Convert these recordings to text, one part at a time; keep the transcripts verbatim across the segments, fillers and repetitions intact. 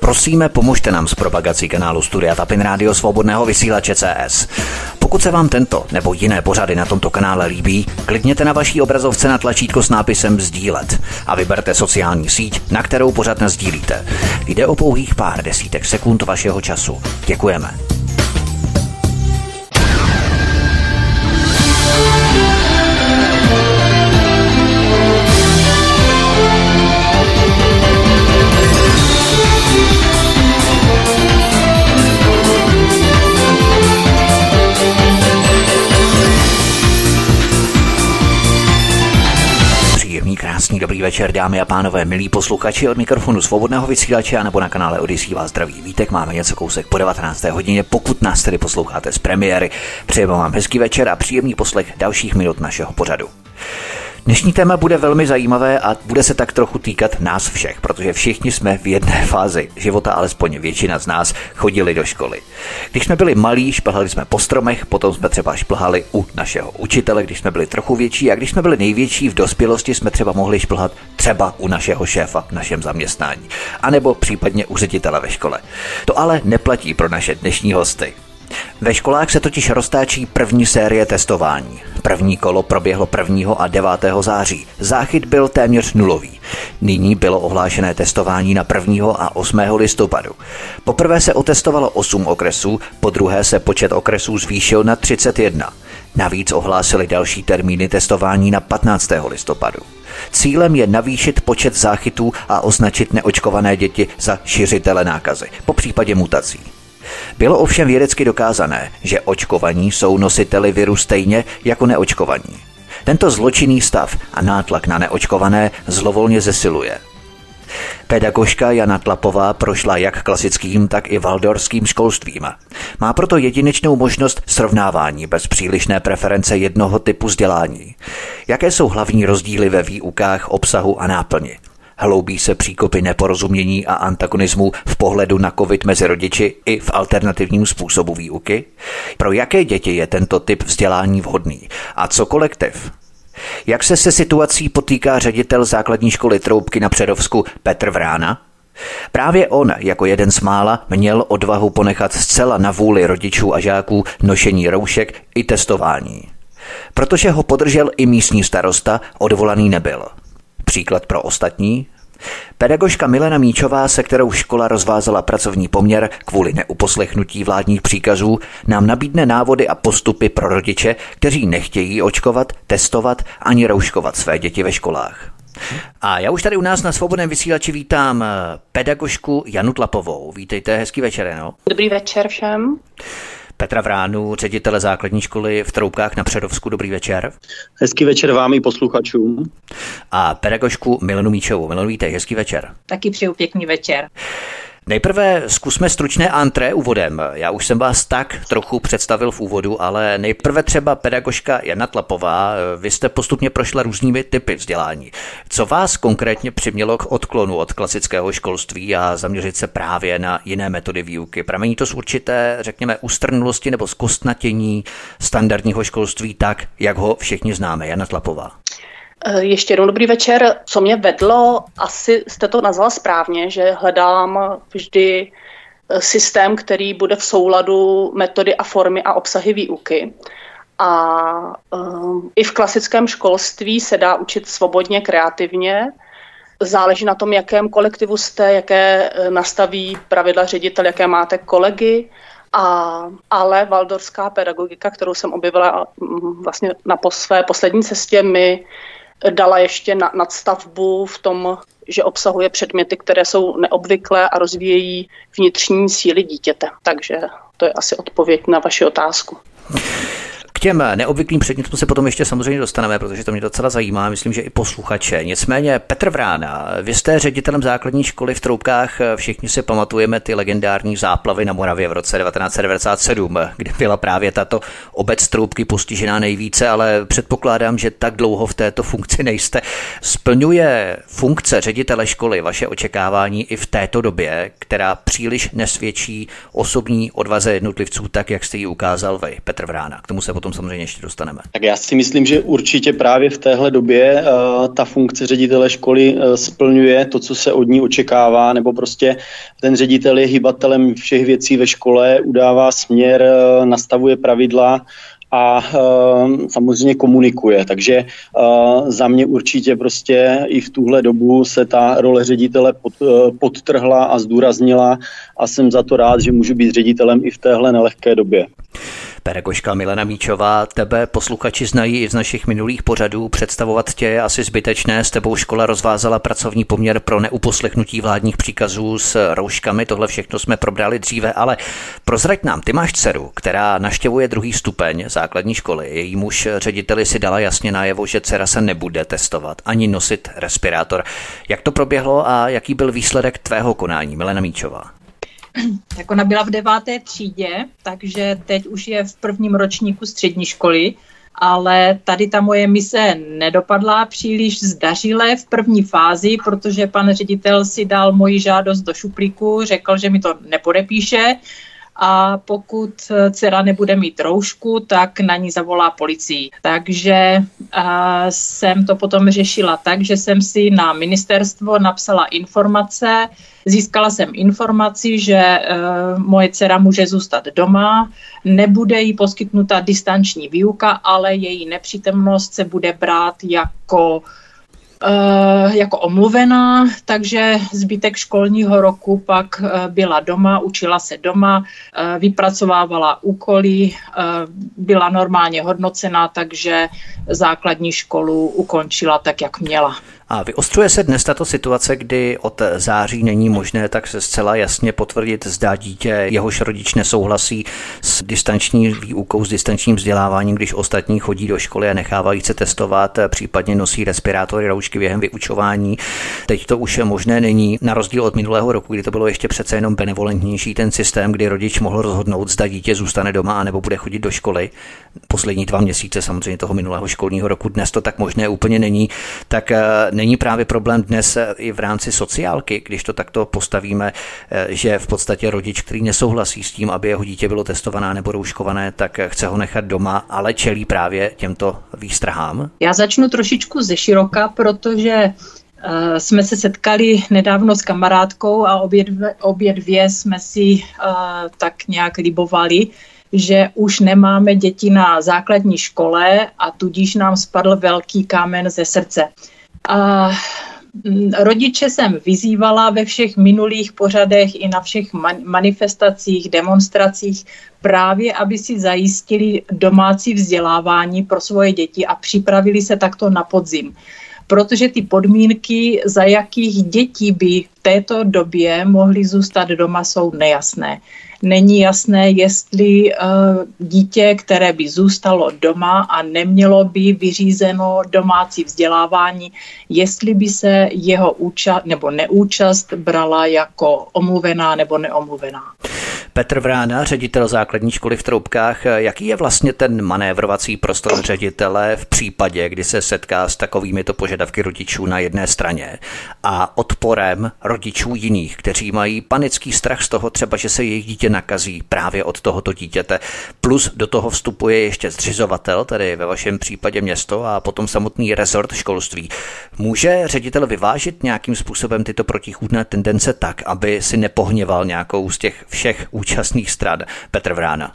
Prosíme, pomožte nám s propagací kanálu Studia Tapin Rádio Svobodného vysílače C S. Pokud se vám tento nebo jiné pořady na tomto kanále líbí, klikněte na vaší obrazovce na tlačítko s nápisem sdílet a vyberte sociální síť, na kterou pořad nasdílíte. Jde o pouhých pár desítek sekund vašeho času. Děkujeme. Krásný dobrý večer, dámy a pánové, milí posluchači, od mikrofonu Svobodného vysílače a nebo na kanále Odyssey vás zdraví Vítek. Máme něco kousek po devatenácté hodině, pokud nás tedy posloucháte z premiéry. Přejeme vám hezký večer a příjemný poslech dalších minut našeho pořadu. Dnešní téma bude velmi zajímavé a bude se tak trochu týkat nás všech, protože všichni jsme v jedné fázi života, alespoň většina z nás, chodili do školy. Když jsme byli malí, šplhali jsme po stromech, potom jsme třeba šplhali u našeho učitele, když jsme byli trochu větší, a když jsme byli největší v dospělosti, jsme třeba mohli šplhat třeba u našeho šéfa v našem zaměstnání, anebo případně u ředitele ve škole. To ale neplatí pro naše dnešní hosty. Ve školách se totiž roztáčí první série testování. První kolo proběhlo prvního a devátého září. Záchyt byl téměř nulový. Nyní bylo ohlášené testování na prvního a osmého listopadu. Poprvé se otestovalo osm okresů, podruhé se počet okresů zvýšil na třicet jedna. Navíc ohlásili další termíny testování na patnáctého listopadu. Cílem je navýšit počet záchytů a označit neočkované děti za šiřitele nákazy, po případě mutací. Bylo ovšem vědecky dokázané, že očkovaní jsou nositeli viru stejně jako neočkovaní. Tento zločinný stav a nátlak na neočkované zlovolně zesiluje. Pedagožka Jana Tlapová prošla jak klasickým, tak i waldorfským školstvím. Má proto jedinečnou možnost srovnávání bez přílišné preference jednoho typu vzdělání. Jaké jsou hlavní rozdíly ve výukách, obsahu a náplni? Hloubí se příkopy neporozumění a antagonismu v pohledu na covid mezi rodiči i v alternativním způsobu výuky? Pro jaké děti je tento typ vzdělání vhodný? A co kolektiv? Jak se se situací potýká ředitel základní školy Troubky na Přerovsku Petr Vrána? Právě on, jako jeden z mála, měl odvahu ponechat zcela na vůli rodičů a žáků nošení roušek i testování. Protože ho podržel i místní starosta, odvolaný nebyl. Příklad pro ostatní? Pedagožka Milena Míčová, se kterou škola rozvázala pracovní poměr kvůli neuposlechnutí vládních příkazů, nám nabídne návody a postupy pro rodiče, kteří nechtějí očkovat, testovat ani rouškovat své děti ve školách. A já už tady u nás na Svobodném vysílači vítám pedagožku Janu Tlapovou. Vítejte, hezký večer, no? Dobrý večer všem. Petra Vránu, ředitele základní školy v Troubkách na Přerovsku. Dobrý večer. Hezký večer vám i posluchačům. A pedagožku Milenu Míčovou. Milenu, vítej, hezký večer. Taky přeju pěkný večer. Nejprve zkusme stručné antré úvodem. Já už jsem vás tak trochu představil v úvodu, ale nejprve třeba pedagožka Jana Tlapová. Vy jste postupně prošla různými typy vzdělání. Co vás konkrétně přimělo k odklonu od klasického školství a zaměřit se právě na jiné metody výuky? Pramení to z určité, řekněme, ústrnulosti nebo zkostnatění standardního školství tak, jak ho všichni známe? Jana Tlapová. Ještě jednou dobrý večer. Co mě vedlo, asi jste to nazvala správně, že hledám vždy systém, který bude v souladu metody a formy a obsahy výuky. A um, i v klasickém školství se dá učit svobodně, kreativně. Záleží na tom, jakém kolektivu jste, jaké nastaví pravidla ředitel, jaké máte kolegy. A, ale waldorfská pedagogika, kterou jsem objevila vlastně na po své poslední cestě, mi dala ještě na, nadstavbu v tom, že obsahuje předměty, které jsou neobvyklé a rozvíjejí vnitřní síly dítěte. Takže to je asi odpověď na vaši otázku. K těm neobvyklým předmětům se potom ještě samozřejmě dostaneme, protože to mě docela zajímá, myslím, že i posluchače. Nicméně Petr Vrána, vy jste ředitelem základní školy v Troubkách, všichni si pamatujeme ty legendární záplavy na Moravě v roce devatenáct set devadesát sedm, kdy byla právě tato obec Troubky postižená nejvíce, ale předpokládám, že tak dlouho v této funkci nejste. Splňuje funkce ředitele školy vaše očekávání i v této době, která příliš nesvědčí osobní odvaze jednotlivců, tak jak jste ji ukázal vy, Petr Vrána? K tomu se potom tom samozřejmě ještě dostaneme. Tak já si myslím, že určitě právě v téhle době uh, ta funkce ředitele školy uh, splňuje to, co se od ní očekává, nebo prostě ten ředitel je hybatelem všech věcí ve škole, udává směr, uh, nastavuje pravidla a uh, samozřejmě komunikuje. Takže uh, za mě určitě prostě i v tuhle dobu se ta role ředitele pod, uh, podtrhla a zdůraznila a jsem za to rád, že můžu být ředitelem i v téhle nelehké době. Pedagožka Milena Míčová, tebe posluchači znají i z našich minulých pořadů, představovat tě je asi zbytečné, s tebou škola rozvázala pracovní poměr pro neuposlechnutí vládních příkazů s rouškami, tohle všechno jsme probrali dříve, ale prozrať nám, ty máš dceru, která navštěvuje druhý stupeň základní školy, její muž řediteli si dala jasně najevo, že dcera se nebude testovat, ani nosit respirátor. Jak to proběhlo a jaký byl výsledek tvého konání, Milena Míčová? Tak ona byla v deváté třídě, takže teď už je v prvním ročníku střední školy, ale tady ta moje mise nedopadla příliš zdařile v první fázi, protože pan ředitel si dal moji žádost do šuplíku, řekl, že mi to nepodepíše a pokud dcera nebude mít roušku, tak na ní zavolá policii. Takže a, jsem to potom řešila tak, že jsem si na ministerstvo napsala informace, získala jsem informaci, že e, moje dcera může zůstat doma, nebude jí poskytnuta distanční výuka, ale její nepřítomnost se bude brát jako Uh, jako omluvená, takže zbytek školního roku pak uh, byla doma, učila se doma, uh, vypracovávala úkoly, uh, byla normálně hodnocená, takže základní školu ukončila tak, jak měla. A vyostřuje se dnes tato situace, kdy od září není možné tak se zcela jasně potvrdit, zda dítě, jehož rodič nesouhlasí s distanční výukou, s distančním vzděláváním, když ostatní chodí do školy a nechávají se testovat, případně nosí respirátory, roušky během vyučování. Teď to už možné není, na rozdíl od minulého roku, kdy to bylo ještě přece jenom benevolentnější ten systém, kdy rodič mohl rozhodnout, zda dítě zůstane doma a nebo bude chodit do školy. Poslední dva měsíce samozřejmě toho minulého školního roku, dnes to tak možné úplně není. Tak není právě problém dnes i v rámci sociálky, když to takto postavíme, že v podstatě rodič, který nesouhlasí s tím, aby jeho dítě bylo testované nebo rouškované, tak chce ho nechat doma, ale čelí právě těmto výstrahám? Já začnu trošičku ze široka, protože uh, jsme se setkali nedávno s kamarádkou a obě dvě, obě dvě jsme si uh, tak nějak libovali, že už nemáme děti na základní škole a tudíž nám spadl velký kámen ze srdce. A rodiče jsem vyzývala ve všech minulých pořadech i na všech man- manifestacích, demonstracích právě, aby si zajistili domácí vzdělávání pro svoje děti a připravili se takto na podzim. Protože ty podmínky, za jakých dětí by v této době mohly zůstat doma, jsou nejasné. Není jasné, jestli uh, dítě, které by zůstalo doma a nemělo by vyřízeno domácí vzdělávání, jestli by se jeho účast nebo neúčast brala jako omluvená nebo neomluvená. Petr Vrána, ředitel základní školy v Troubkách. Jaký je vlastně ten manévrovací prostor ředitele v případě, kdy se setká s takovýmito požadavky rodičů na jedné straně a odporem rodičů jiných, kteří mají panický strach z toho třeba, že se jejich dítě nakazí právě od tohoto dítěte. Plus do toho vstupuje ještě zřizovatel, tedy ve vašem případě město a potom samotný rezort školství. Může ředitel vyvážit nějakým způsobem tyto protichůdné tendence tak, aby si nepohněval nějakou z těch všech účastných stran? Petr Vrána.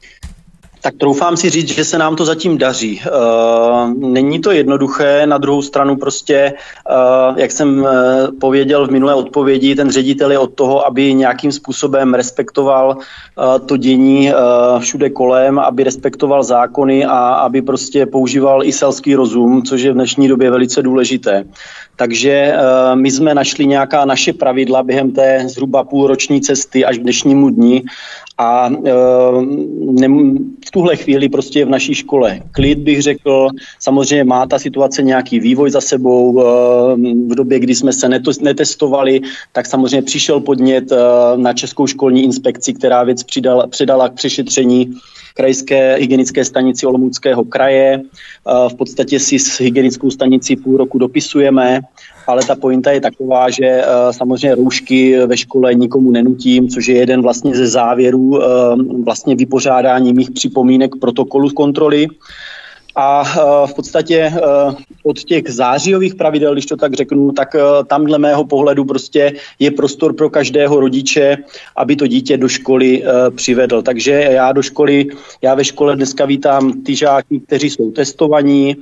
Tak troufám si říct, že se nám to zatím daří. Uh, není to jednoduché, na druhou stranu prostě, uh, jak jsem uh, pověděl v minulé odpovědi, ten ředitel je od toho, aby nějakým způsobem respektoval uh, to dění uh, všude kolem, aby respektoval zákony a aby prostě používal i selský rozum, což je v dnešní době velice důležité. Takže uh, my jsme našli nějaká naše pravidla během té zhruba půlroční cesty až k dnešnímu dni a uh, ne, v tuhle chvíli prostě je v naší škole klid, bych řekl. Samozřejmě má ta situace nějaký vývoj za sebou. Uh, v době, kdy jsme se neto, netestovali, tak samozřejmě přišel podnět uh, na Českou školní inspekci, která věc přidala, předala k přešetření krajské hygienické stanici Olomouckého kraje. V podstatě si s hygienickou stanicí půl roku dopisujeme ale ta pointa je taková, že samozřejmě roušky ve škole nikomu nenutím, což je jeden vlastně ze závěrů vlastně vypořádání mých připomínek protokolu kontroly. A v podstatě od těch zářijových pravidel, když to tak řeknu, tak tam dle mého pohledu prostě je prostor pro každého rodiče, aby to dítě do školy přivedl. Takže já do školy, já ve škole dneska vítám ty žáky, kteří jsou testovaní,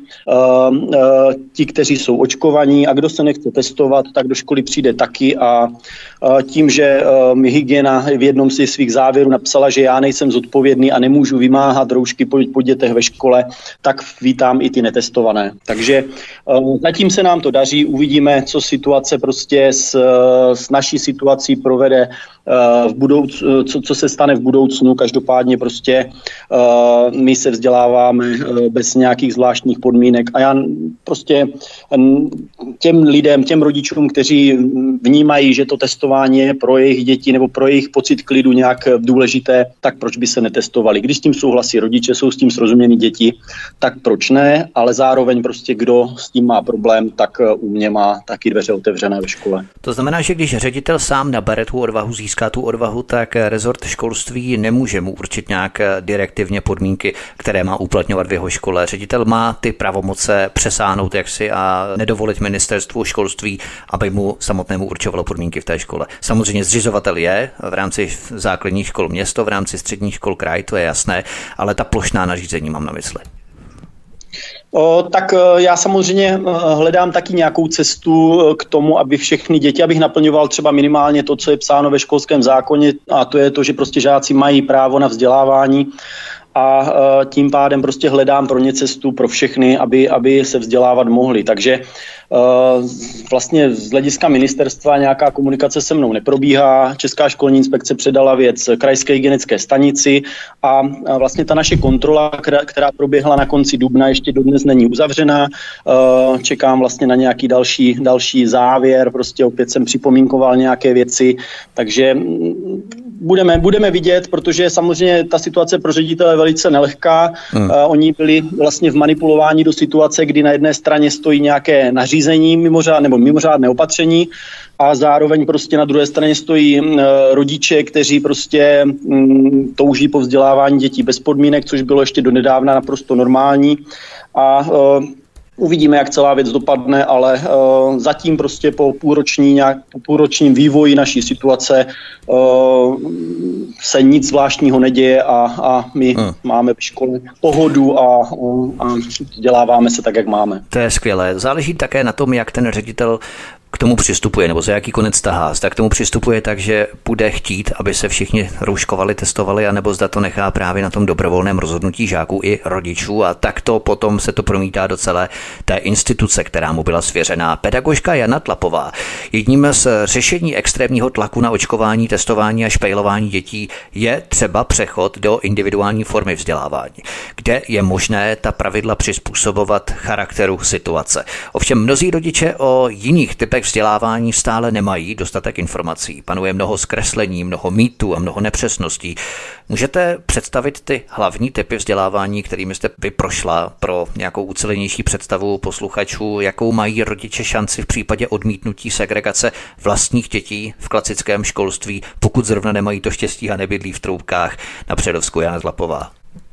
ti, kteří jsou očkovaní, a kdo se nechce testovat, tak do školy přijde taky. A tím, že mi hygiena v jednom si svých závěrů napsala, že já nejsem zodpovědný a nemůžu vymáhat roušky po, po dětech ve škole, tak vítám i ty netestované. Takže uh, zatím se nám to daří, uvidíme, co situace prostě s, s naší situací provede uh, v budoucnu, co, co se stane v budoucnu. Každopádně prostě uh, my se vzděláváme uh, bez nějakých zvláštních podmínek a já prostě um, těm lidem, těm rodičům, kteří vnímají, že to testování je pro jejich děti nebo pro jejich pocit klidu nějak důležité, tak proč by se netestovali? Když s tím souhlasí rodiče, jsou s tím srozumění děti, tak proč ne, ale zároveň prostě kdo s tím má problém, tak u mě má taky dveře otevřené ve škole. To znamená, že když ředitel sám nabere tu odvahu, získá tu odvahu, tak rezort školství nemůže mu určit nějak direktivně podmínky, které má uplatňovat v jeho škole. Ředitel má ty pravomoce přesáhnout jaksi a nedovolit ministerstvu školství, aby mu samotnému určovalo podmínky v té škole. Samozřejmě zřizovatel je v rámci základních škol město, v rámci středních škol kraj, to je jasné, ale ta plošná nařízení mám na mysli. O, tak já samozřejmě hledám taky nějakou cestu k tomu, aby všechny děti, abych naplňoval třeba minimálně to, co je psáno ve školském zákoně, a to je to, že prostě žáci mají právo na vzdělávání a tím pádem prostě hledám pro ně cestu pro všechny, aby, aby se vzdělávat mohli. Takže vlastně z hlediska ministerstva nějaká komunikace se mnou neprobíhá. Česká školní inspekce předala věc krajské hygienické stanici a vlastně ta naše kontrola, která proběhla na konci dubna, ještě dodnes není uzavřená. Čekám vlastně na nějaký další, další závěr, prostě opět jsem připomínkoval nějaké věci, takže budeme, budeme vidět, protože samozřejmě ta situace pro ředitele je velice nelehká. Hmm. Oni byli vlastně vmanipulováni do situace, kdy na jedné straně stojí nějaké nařízení mimořád, nebo mimořádné opatření a zároveň prostě na druhé straně stojí uh, rodiče, kteří prostě um, touží po vzdělávání dětí bez podmínek, což bylo ještě donedávna naprosto normální. A uh, uvidíme, jak celá věc dopadne, ale uh, zatím prostě po půlroční nějak, po půlročním vývoji naší situace uh, se nic zvláštního neděje a, a my hmm. máme v škole pohodu a, a vzděláváme se tak, jak máme. To je skvělé. Záleží také na tom, jak ten ředitel k tomu přistupuje, nebo za jaký konec tahá. Zda k tomu přistupuje tak, že bude chtít, aby se všichni rouškovali, testovali, anebo zda to nechá právě na tom dobrovolném rozhodnutí žáků i rodičů a takto potom se to promítá do celé té instituce, která mu byla svěřená. Pedagožka Jana Tlapová. Jedním z řešení extrémního tlaku na očkování, testování a špejlování dětí je třeba přechod do individuální formy vzdělávání, kde je možné ta pravidla přizpůsobovat charakteru situace. Ovšem mnozí rodiče o jiných typech vzdělávání stále nemají dostatek informací. Panuje mnoho zkreslení, mnoho mýtů a mnoho nepřesností. Můžete představit ty hlavní typy vzdělávání, kterými jste vyprošla pro nějakou ucelenější představu posluchačů, jakou mají rodiče šanci v případě odmítnutí segregace vlastních dětí v klasickém školství, pokud zrovna nemají to štěstí a nebydlí v Troubkách na Přerovsku. Jana Tlapová.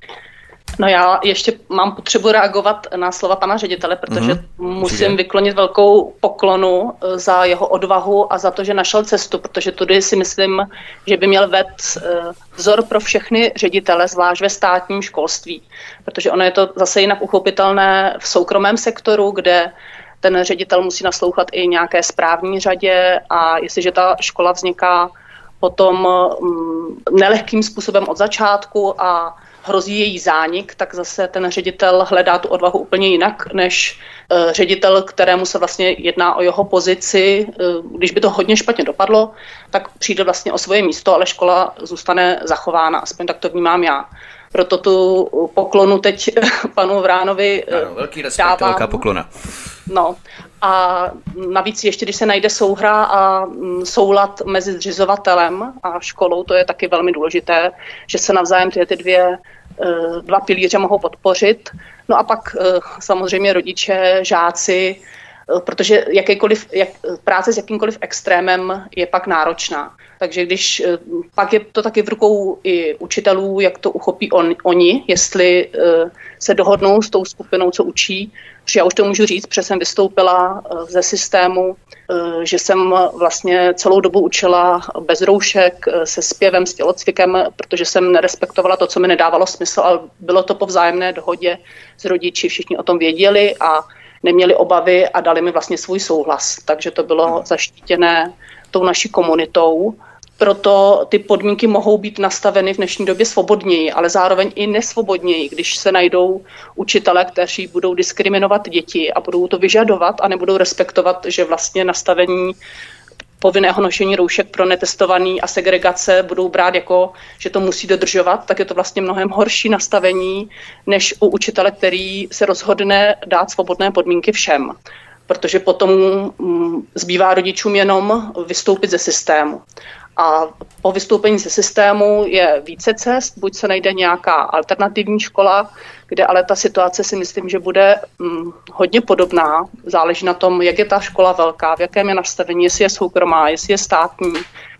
No já ještě mám potřebu reagovat na slova pana ředitele, protože mm-hmm. musím vyklonit velkou poklonu za jeho odvahu a za to, že našel cestu, protože tudy si myslím, že by měl vést vzor pro všechny ředitele, zvlášť ve státním školství, protože ono je to zase jinak uchopitelné v soukromém sektoru, kde ten ředitel musí naslouchat i nějaké správní řadě a jestliže ta škola vzniká potom nelehkým způsobem od začátku a hrozí její zánik, tak zase ten ředitel hledá tu odvahu úplně jinak, než uh, ředitel, kterému se vlastně jedná o jeho pozici. Uh, když by to hodně špatně dopadlo, tak přijde vlastně o svoje místo, ale škola zůstane zachována, aspoň tak to vnímám já. Proto tu poklonu teď panu Vránovi uh, ano, velký respekt, dávám. Velká poklona. No a navíc ještě, když se najde souhra a soulad mezi zřizovatelem a školou, to je taky velmi důležité, že se navzájem ty, ty dvě, dva pilíře mohou podpořit. No a pak samozřejmě rodiče, žáci, protože jakýkoliv, jak, práce s jakýmkoliv extrémem je pak náročná. Takže když pak je to taky v rukou i učitelů, jak to uchopí on, oni, jestli uh, se dohodnou s tou skupinou, co učí. Protože já už to můžu říct, protože jsem vystoupila uh, ze systému, uh, že jsem vlastně celou dobu učila bez roušek, uh, se zpěvem, s tělocvikem, protože jsem nerespektovala to, co mi nedávalo smysl, ale bylo to po vzájemné dohodě s rodiči, všichni o tom věděli a neměli obavy a dali mi vlastně svůj souhlas. Takže to bylo zaštítěné tou naší komunitou. Proto ty podmínky mohou být nastaveny v dnešní době svobodněji, ale zároveň i nesvobodněji, když se najdou učitelé, kteří budou diskriminovat děti a budou to vyžadovat a nebudou respektovat, že vlastně nastavení povinného nošení roušek pro netestovaný a segregace budou brát jako, že to musí dodržovat, tak je to vlastně mnohem horší nastavení, než u učitele, který se rozhodne dát svobodné podmínky všem. Protože potom zbývá rodičům jenom vystoupit ze systému. A po vystoupení ze systému je více cest, buď se najde nějaká alternativní škola, kde ale ta situace si myslím, že bude hm, hodně podobná. Záleží na tom, jak je ta škola velká, v jakém je nastavení, jestli je soukromá, jestli je státní.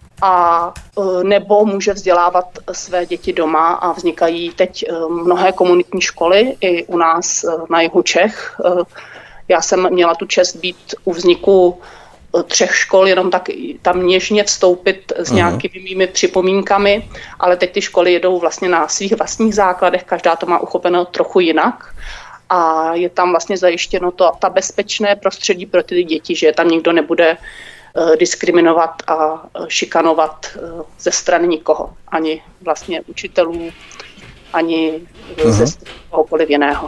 A nebo může vzdělávat své děti doma a vznikají teď mnohé komunitní školy i u nás na jihu Čech. Já jsem měla tu čest být u vzniku třech škol, jenom tak tam něžně vstoupit s nějakými mými připomínkami, ale teď ty školy jedou vlastně na svých vlastních základech, každá to má uchopeno trochu jinak a je tam vlastně zajištěno to, ta bezpečné prostředí pro ty děti, že tam nikdo nebude uh, diskriminovat a uh, šikanovat uh, ze strany nikoho, ani vlastně učitelů, ani uh, ze strany kohokoliv jiného.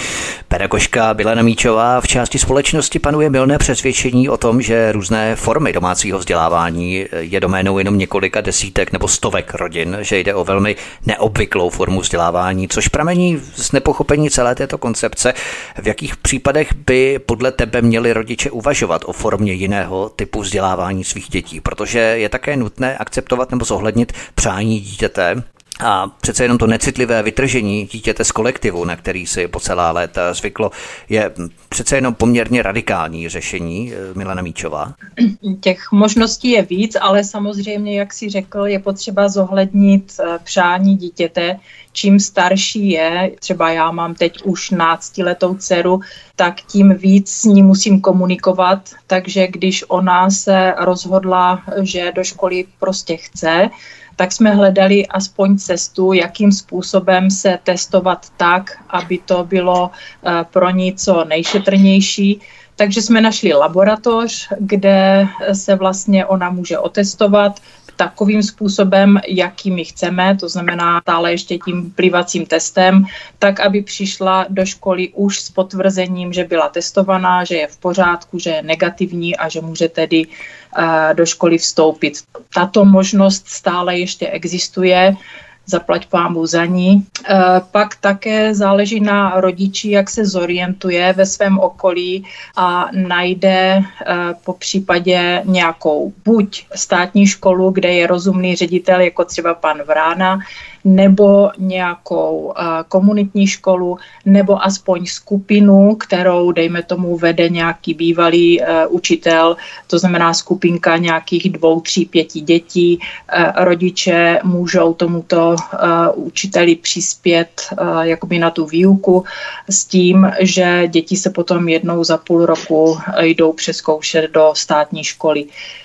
Pedagožka Milena Míčová: v části společnosti panuje mylné přesvědčení o tom, že různé formy domácího vzdělávání je doménou jenom několika desítek nebo stovek rodin, že jde o velmi neobvyklou formu vzdělávání, což pramení z nepochopení celé této koncepce. V jakých případech by podle tebe měli rodiče uvažovat o formě jiného typu vzdělávání svých dětí? Protože je také nutné akceptovat nebo zohlednit přání dítěte. A přece jenom to necitlivé vytržení dítěte z kolektivu, na který si po celá léta zvyklo, je přece jenom poměrně radikální řešení. Milena Míčová. Těch možností je víc, ale samozřejmě, jak si řekl, je potřeba zohlednit přání dítěte. Čím starší je, třeba já mám teď už náctiletou dceru, tak tím víc s ní musím komunikovat, takže když ona se rozhodla, že do školy prostě chce, tak jsme hledali aspoň cestu, jakým způsobem se testovat tak, aby to bylo pro ní co nejšetrnější. Takže jsme našli laboratoř, kde se vlastně ona může otestovat takovým způsobem, jaký my chceme, to znamená stále ještě tím plivacím testem, tak, aby přišla do školy už s potvrzením, že byla testovaná, že je v pořádku, že je negativní a že může tedy uh, do školy vstoupit. Tato možnost stále ještě existuje, zaplať pánbůh za ní. E, pak také záleží na rodiči, jak se zorientuje ve svém okolí a najde e, po případě nějakou buď státní školu, kde je rozumný ředitel, jako třeba pan Vrána, nebo nějakou uh, komunitní školu, nebo aspoň skupinu, kterou, dejme tomu, vede nějaký bývalý uh, učitel, to znamená skupinka nějakých dvou, tří, pěti dětí. Uh, rodiče můžou tomuto uh, učiteli přispět uh, jakoby na tu výuku s tím, že děti se potom jednou za půl roku jdou přezkoušet do státní školy.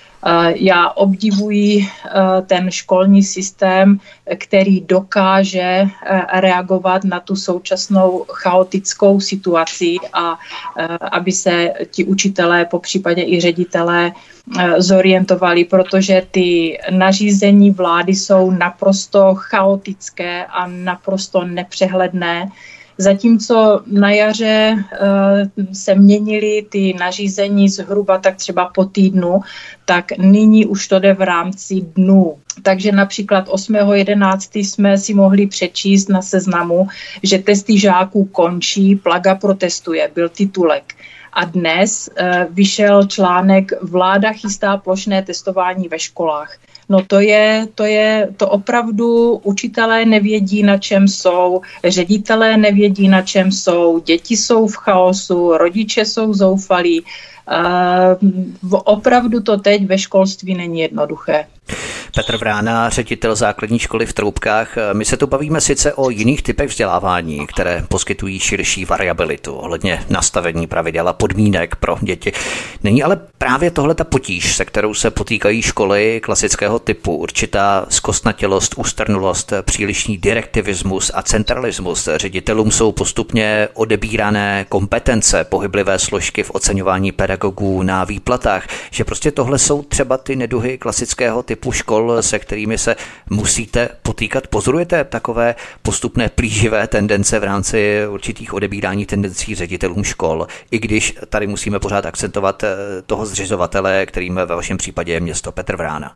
Já obdivuji ten školní systém, který dokáže reagovat na tu současnou chaotickou situaci a aby se ti učitelé, popřípadě i ředitelé zorientovali, protože ty nařízení vlády jsou naprosto chaotické a naprosto nepřehledné. Zatímco na jaře uh, se měnily ty nařízení zhruba tak třeba po týdnu, tak nyní už to jde v rámci dnů. Takže například osmého jedenáctého jsme si mohli přečíst na seznamu, že testy žáků končí, Plaga protestuje, byl titulek. A dnes uh, vyšel článek Vláda chystá plošné testování ve školách. No to je, to je, to opravdu učitelé nevědí, na čem jsou, ředitelé nevědí, na čem jsou, děti jsou v chaosu, rodiče jsou zoufalí. Opravdu to teď ve školství není jednoduché. Petr Vrána, ředitel základní školy v Troubkách. My se tu bavíme sice o jiných typech vzdělávání, které poskytují širší variabilitu ohledně nastavení pravidel a podmínek pro děti. Není ale právě tohle ta potíž, se kterou se potýkají školy klasického typu, určitá zkostnatělost, ústrnulost, přílišný direktivismus a centralismus. Ředitelům jsou postupně odebírané kompetence, pohyblivé složky v oceňování pedagogů na výplatách, že prostě tohle jsou třeba ty neduhy klasického typu škol, se kterými se musíte potýkat. Pozorujete takové postupné plíživé tendence v rámci určitých odebírání tendencí ředitelům škol, i když tady musíme pořád akcentovat toho zřizovatele, kterým ve vašem případě je město Petr Vrána?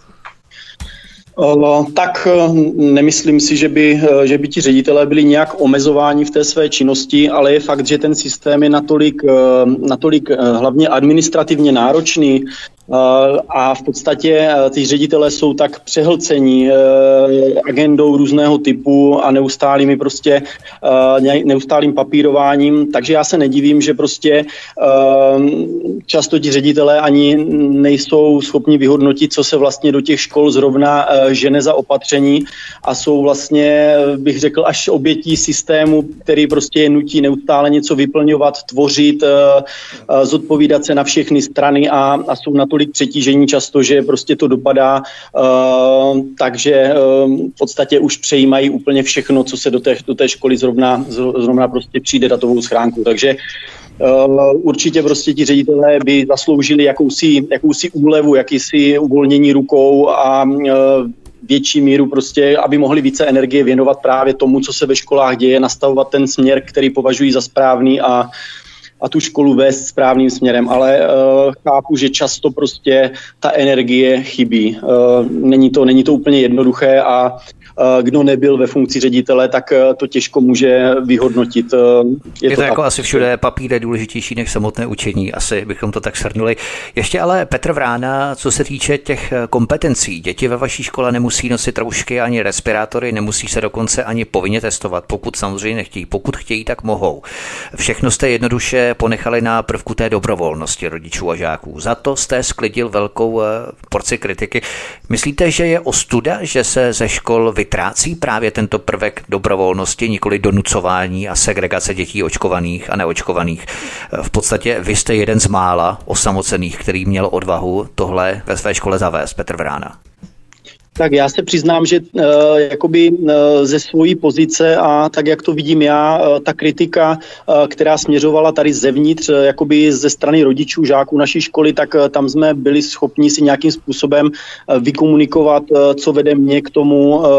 Tak nemyslím si, že by, že by ti ředitelé byli nějak omezováni v té své činnosti, ale je fakt, že ten systém je natolik, natolik hlavně administrativně náročný, a v podstatě ty ředitelé jsou tak přehlcení agendou různého typu a neustálými prostě neustálým papírováním, takže já se nedivím, že prostě často ti ředitelé ani nejsou schopni vyhodnotit, co se vlastně do těch škol zrovna žene za opatření a jsou vlastně, bych řekl, až obětí systému, který prostě je nutí neustále něco vyplňovat, tvořit, zodpovídat se na všechny strany a, a jsou na to tolik přetížení často, že prostě to dopadá, uh, takže uh, v podstatě už přejímají úplně všechno, co se do té, do té školy zrovna, zrovna prostě přijde datovou schránku. Takže uh, určitě prostě ti ředitelé by zasloužili jakousi, jakousi úlevu, jakýsi uvolnění rukou a uh, větší míru prostě, aby mohli více energie věnovat právě tomu, co se ve školách děje, nastavovat ten směr, který považují za správný a a tu školu vést správným směrem, ale uh, chápu, že často prostě ta energie chybí. Uh, není to, není to úplně jednoduché a uh, kdo nebyl ve funkci ředitele, tak uh, to těžko může vyhodnotit. Uh, je, je to, to jako tak. Asi všude, papír je důležitější než samotné učení, asi bychom to tak shrnuli. Ještě ale Petr Vrána, co se týče těch kompetencí, děti ve vaší škole nemusí nosit roušky ani respirátory, nemusí se dokonce ani povinně testovat, pokud samozřejmě nechtějí. Pokud chtějí, tak mohou. Všechno jste jednoduše ponechali na prvku té dobrovolnosti rodičů a žáků. Za to jste sklidil velkou porci kritiky. Myslíte, že je ostuda, že se ze škol vytrácí právě tento prvek dobrovolnosti, nikoli donucování a segregace dětí očkovaných a neočkovaných? V podstatě vy jste jeden z mála osamocených, který měl odvahu tohle ve své škole zavést, Petr Vrána. Tak já se přiznám, že uh, jakoby uh, ze svojí pozice a tak, jak to vidím já, uh, ta kritika, uh, která směřovala tady zevnitř, uh, jakoby ze strany rodičů, žáků naší školy, tak uh, tam jsme byli schopni si nějakým způsobem uh, vykomunikovat, uh, co vede mě k tomu, uh,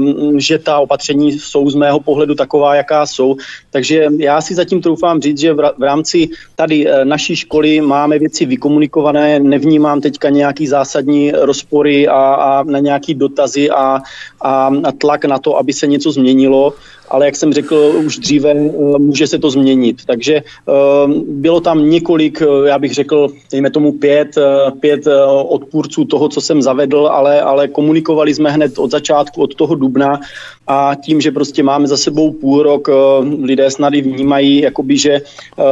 že ta opatření jsou z mého pohledu taková, jaká jsou. Takže já si zatím troufám říct, že v, v rámci tady uh, naší školy máme věci vykomunikované, nevnímám teďka nějaký zásadní rozpory a, a na nějaký dotazy a, a, a tlak na to, aby se něco změnilo, ale jak jsem řekl už dříve, může se to změnit. Takže bylo tam několik, já bych řekl, dejme tomu pět, pět odpůrců toho, co jsem zavedl, ale, ale komunikovali jsme hned od začátku, od toho dubna a tím, že prostě máme za sebou půl rok, lidé snad i vnímají, jakoby, že,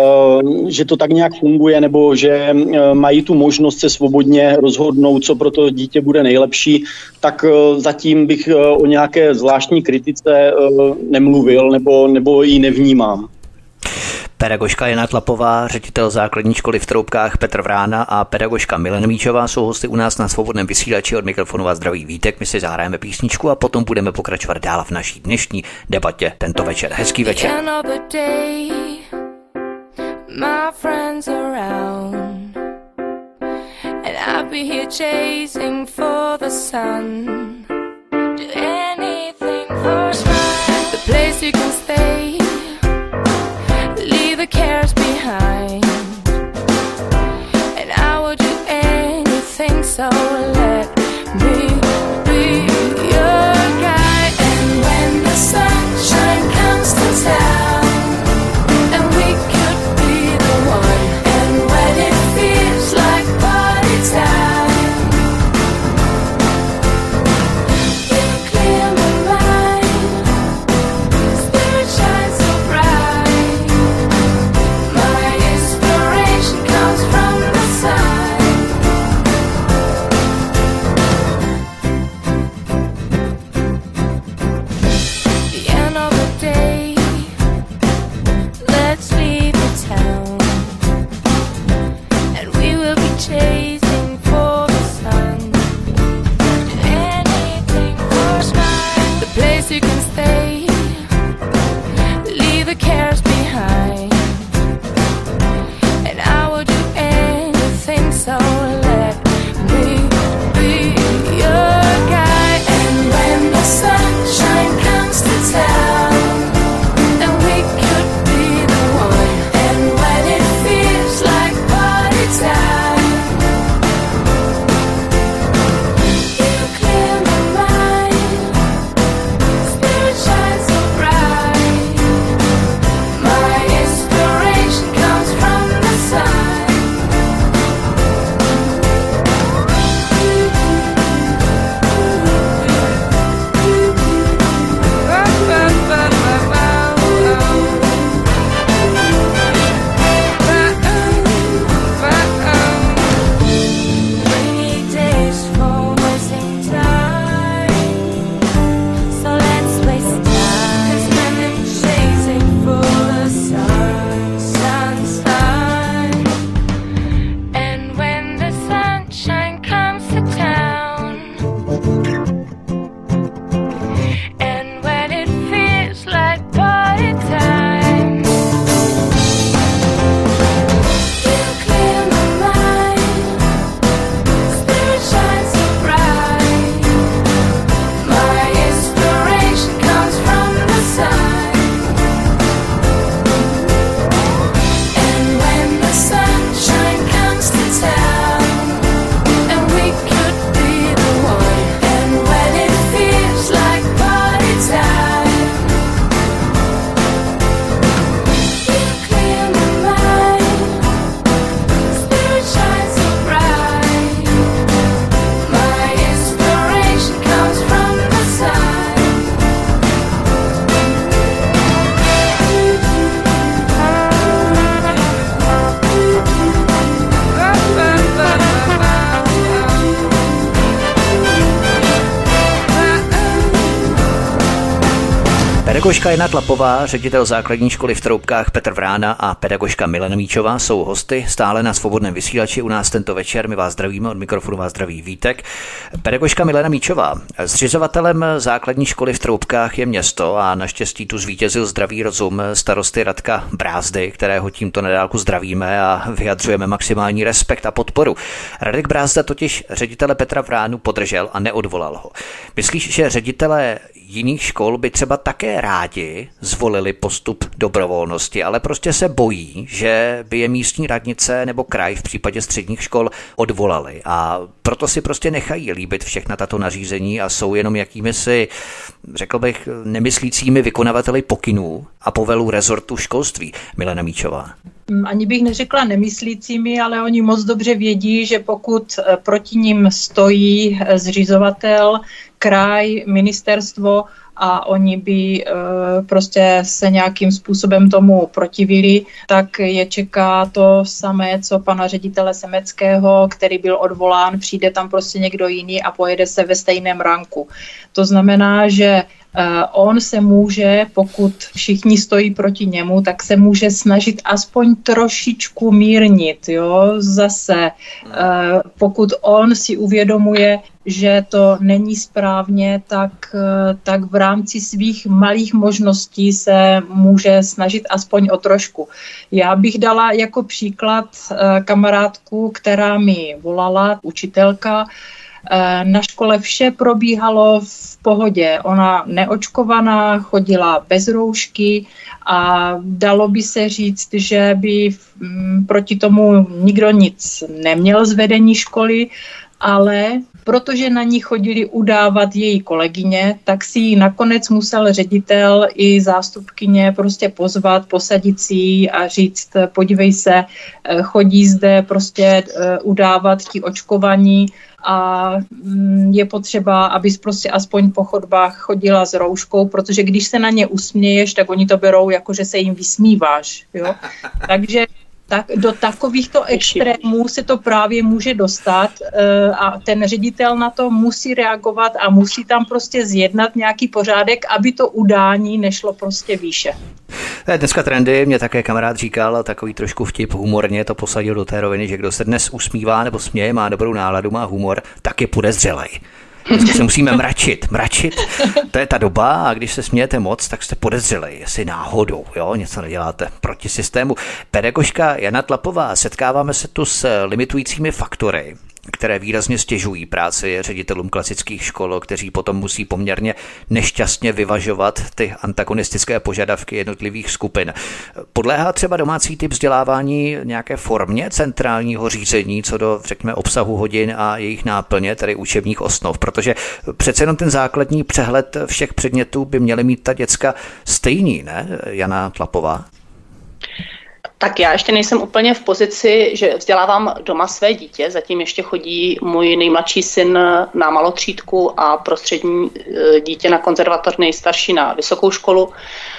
že to tak nějak funguje, nebo že mají tu možnost se svobodně rozhodnout, co pro to dítě bude nejlepší, tak zatím bych o nějaké zvláštní kritice nemluvil, nebo, nebo ji nevnímám. Pedagožka Jana Tlapová, ředitel základní školy v Troubkách Petr Vrána a pedagožka Milena Míčová jsou hosty u nás na Svobodném vysílači. Od mikrofonu vás zdraví Vítek. My si zahrajeme písničku a potom budeme pokračovat dál v naší dnešní debatě tento večer. Hezký večer. The cares behind, and I would do anything, so let me be your guide. And when the sunshine comes to town, and we could be the one, and when it feels like party time, you clear my mind, spirit shines so bright. From promise you can stay, leave the cares behind, and I will do anything, so let me be your guide. And when the sunshine comes to town, then we could be the one. And when it feels like party time, you clear my mind, spirit shines so bright. My inspiration comes from the sun. Rainy days for wasting time, so let's waste time. 'Cause when I'm chasing for the sun, sun, sun. And when the sunshine comes to town, and when it feels like party time, you clear my mind, spirit shines so bright. My inspiration comes from the sun. And when the sunshine comes to town, and we could be the one. And when it feels like party time, you clear my mind, spirit shines so bright. My inspiration comes from the sun. Pedagožka Jana Tlapová, ředitel základní školy v Troubkách Petr Vrána a pedagožka Milena Míčová jsou hosty stále na Svobodném vysílači u nás tento večer. My vás zdravíme, od mikrofonu vás zdraví Vítek. Pedagožka Milena Míčová. Zřizovatelem základní školy v Troubkách je město a naštěstí tu zvítězil zdravý rozum starosty Radka Brázdy, kterého tímto na dálku zdravíme a vyjadřujeme maximální respekt a podporu. Radek Brázda totiž ředitele Petra Vránu podržel a neodvolal ho. Myslíš, že ředitelé jiných škol by třeba také rádi zvolili postup dobrovolnosti, ale prostě se bojí, že by je místní radnice nebo kraj v případě středních škol odvolali a proto si prostě nechají líbit všechna tato nařízení a jsou jenom jakými si, řekl bych, nemyslícími vykonavateli pokynů a povelů rezortu školství. Milena Míčová. Ani bych neřekla nemyslícími, ale oni moc dobře vědí, že pokud proti nim stojí zřizovatel, kraj, ministerstvo a oni by prostě se nějakým způsobem tomu protivili, tak je čeká to samé, co pana ředitele Semeckého, který byl odvolán, přijde tam prostě někdo jiný a pojede se ve stejném ranku. To znamená, že on se může, pokud všichni stojí proti němu, tak se může snažit aspoň trošičku mírnit. Jo? Zase, pokud on si uvědomuje, že to není správně, tak, tak v rámci svých malých možností se může snažit aspoň o trošku. Já bych dala jako příklad kamarádku, která mi volala, učitelka. Na škole vše probíhalo v pohodě. Ona neočkovaná, chodila bez roušky a dalo by se říct, že by proti tomu nikdo nic neměl z vedení školy, ale protože na ní chodili udávat její kolegyně, tak si ji nakonec musel ředitel i zástupkyně prostě pozvat, posadit si ji a říct, podívej se, chodí zde prostě udávat ti očkovaní a je potřeba, abys prostě aspoň po chodbách chodila s rouškou, protože když se na ně usměješ, tak oni to berou jako, že se jim vysmíváš. Jo? Takže tak do takovýchto extrémů se to právě může dostat a ten ředitel na to musí reagovat a musí tam prostě zjednat nějaký pořádek, aby to udání nešlo prostě výše. Dneska trendy, mě také kamarád říkal, takový trošku vtip, humorně to posadil do té roviny, že kdo se dnes usmívá nebo směje, má dobrou náladu, má humor, tak je podezřelej. Vždycky se musíme mračit. Mračit, to je ta doba a když se smějete moc, tak jste podezřelej, jestli náhodou, jo, něco neděláte proti systému. Pedagožka Jana Tlapová, setkáváme se tu s limitujícími faktory, které výrazně stěžují práci ředitelům klasických škol, kteří potom musí poměrně nešťastně vyvažovat ty antagonistické požadavky jednotlivých skupin. Podléhá třeba domácí typ vzdělávání nějaké formě centrálního řízení co do, řekněme, obsahu hodin a jejich náplně, tedy učebních osnov, protože přece jenom ten základní přehled všech předmětů by měly mít ta děcka stejný, ne, Jana Tlapová? Tak já ještě nejsem úplně v pozici, že vzdělávám doma své dítě, zatím ještě chodí můj nejmladší syn na malotřídku a prostřední dítě na konzervatoř, nejstarší na vysokou školu,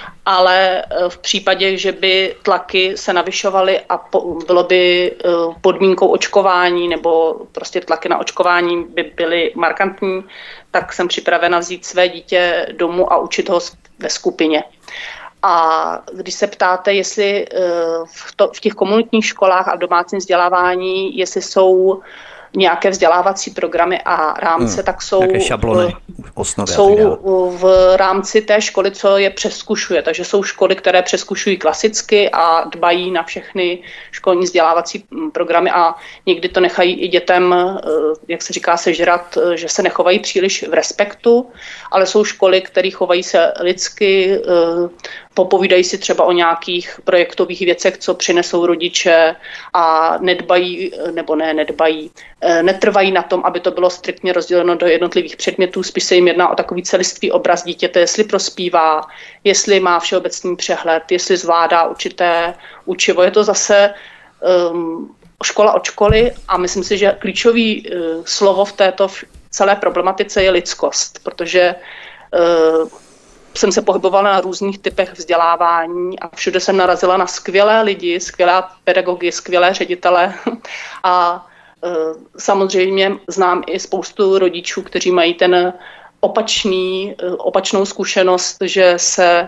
ale v případě, že by tlaky se navyšovaly a po, bylo by podmínkou očkování nebo prostě tlaky na očkování by byly markantní, tak jsem připravena vzít své dítě domů a učit ho ve skupině. A když se ptáte, jestli v, to, v těch komunitních školách a v domácím vzdělávání, jestli jsou nějaké vzdělávací programy a rámce, hmm, tak jsou, šablony, osnovy jsou v rámci té školy, co je přezkušuje. Takže jsou školy, které přezkušují klasicky a dbají na všechny školní vzdělávací programy a někdy to nechají i dětem, jak se říká, sežrat, že se nechovají příliš v respektu, ale jsou školy, které chovají se lidsky, popovídají si třeba o nějakých projektových věcech, co přinesou rodiče a nedbají, nebo ne, nedbají, netrvají na tom, aby to bylo striktně rozděleno do jednotlivých předmětů, spíš se jim jedná o takový celistvý obraz dítěte, jestli prospívá, jestli má všeobecný přehled, jestli zvládá určité učivo. Je to zase um, škola od školy a myslím si, že klíčový uh, slovo v této celé problematice je lidskost, protože uh, jsem se pohybovala na různých typech vzdělávání a všude jsem narazila na skvělé lidi, skvělé pedagogy, skvělé ředitele a e, samozřejmě znám i spoustu rodičů, kteří mají ten opačný, e, opačnou zkušenost, že se e,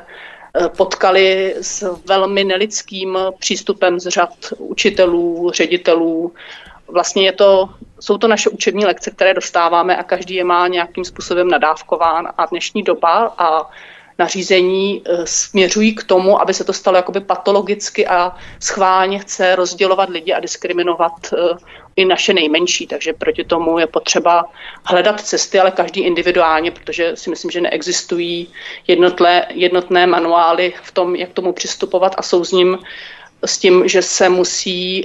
potkali s velmi nelidským přístupem z řad učitelů, ředitelů. Vlastně je to, jsou to naše učební lekce, které dostáváme a každý je má nějakým způsobem nadávkován a dnešní doba a nařízení směřují k tomu, aby se to stalo jakoby patologicky a schválně chce rozdělovat lidi a diskriminovat i naše nejmenší. Takže proti tomu je potřeba hledat cesty, ale každý individuálně, protože si myslím, že neexistují jednotlé, jednotné manuály v tom, jak tomu přistupovat a jsou s ním s tím, že se musí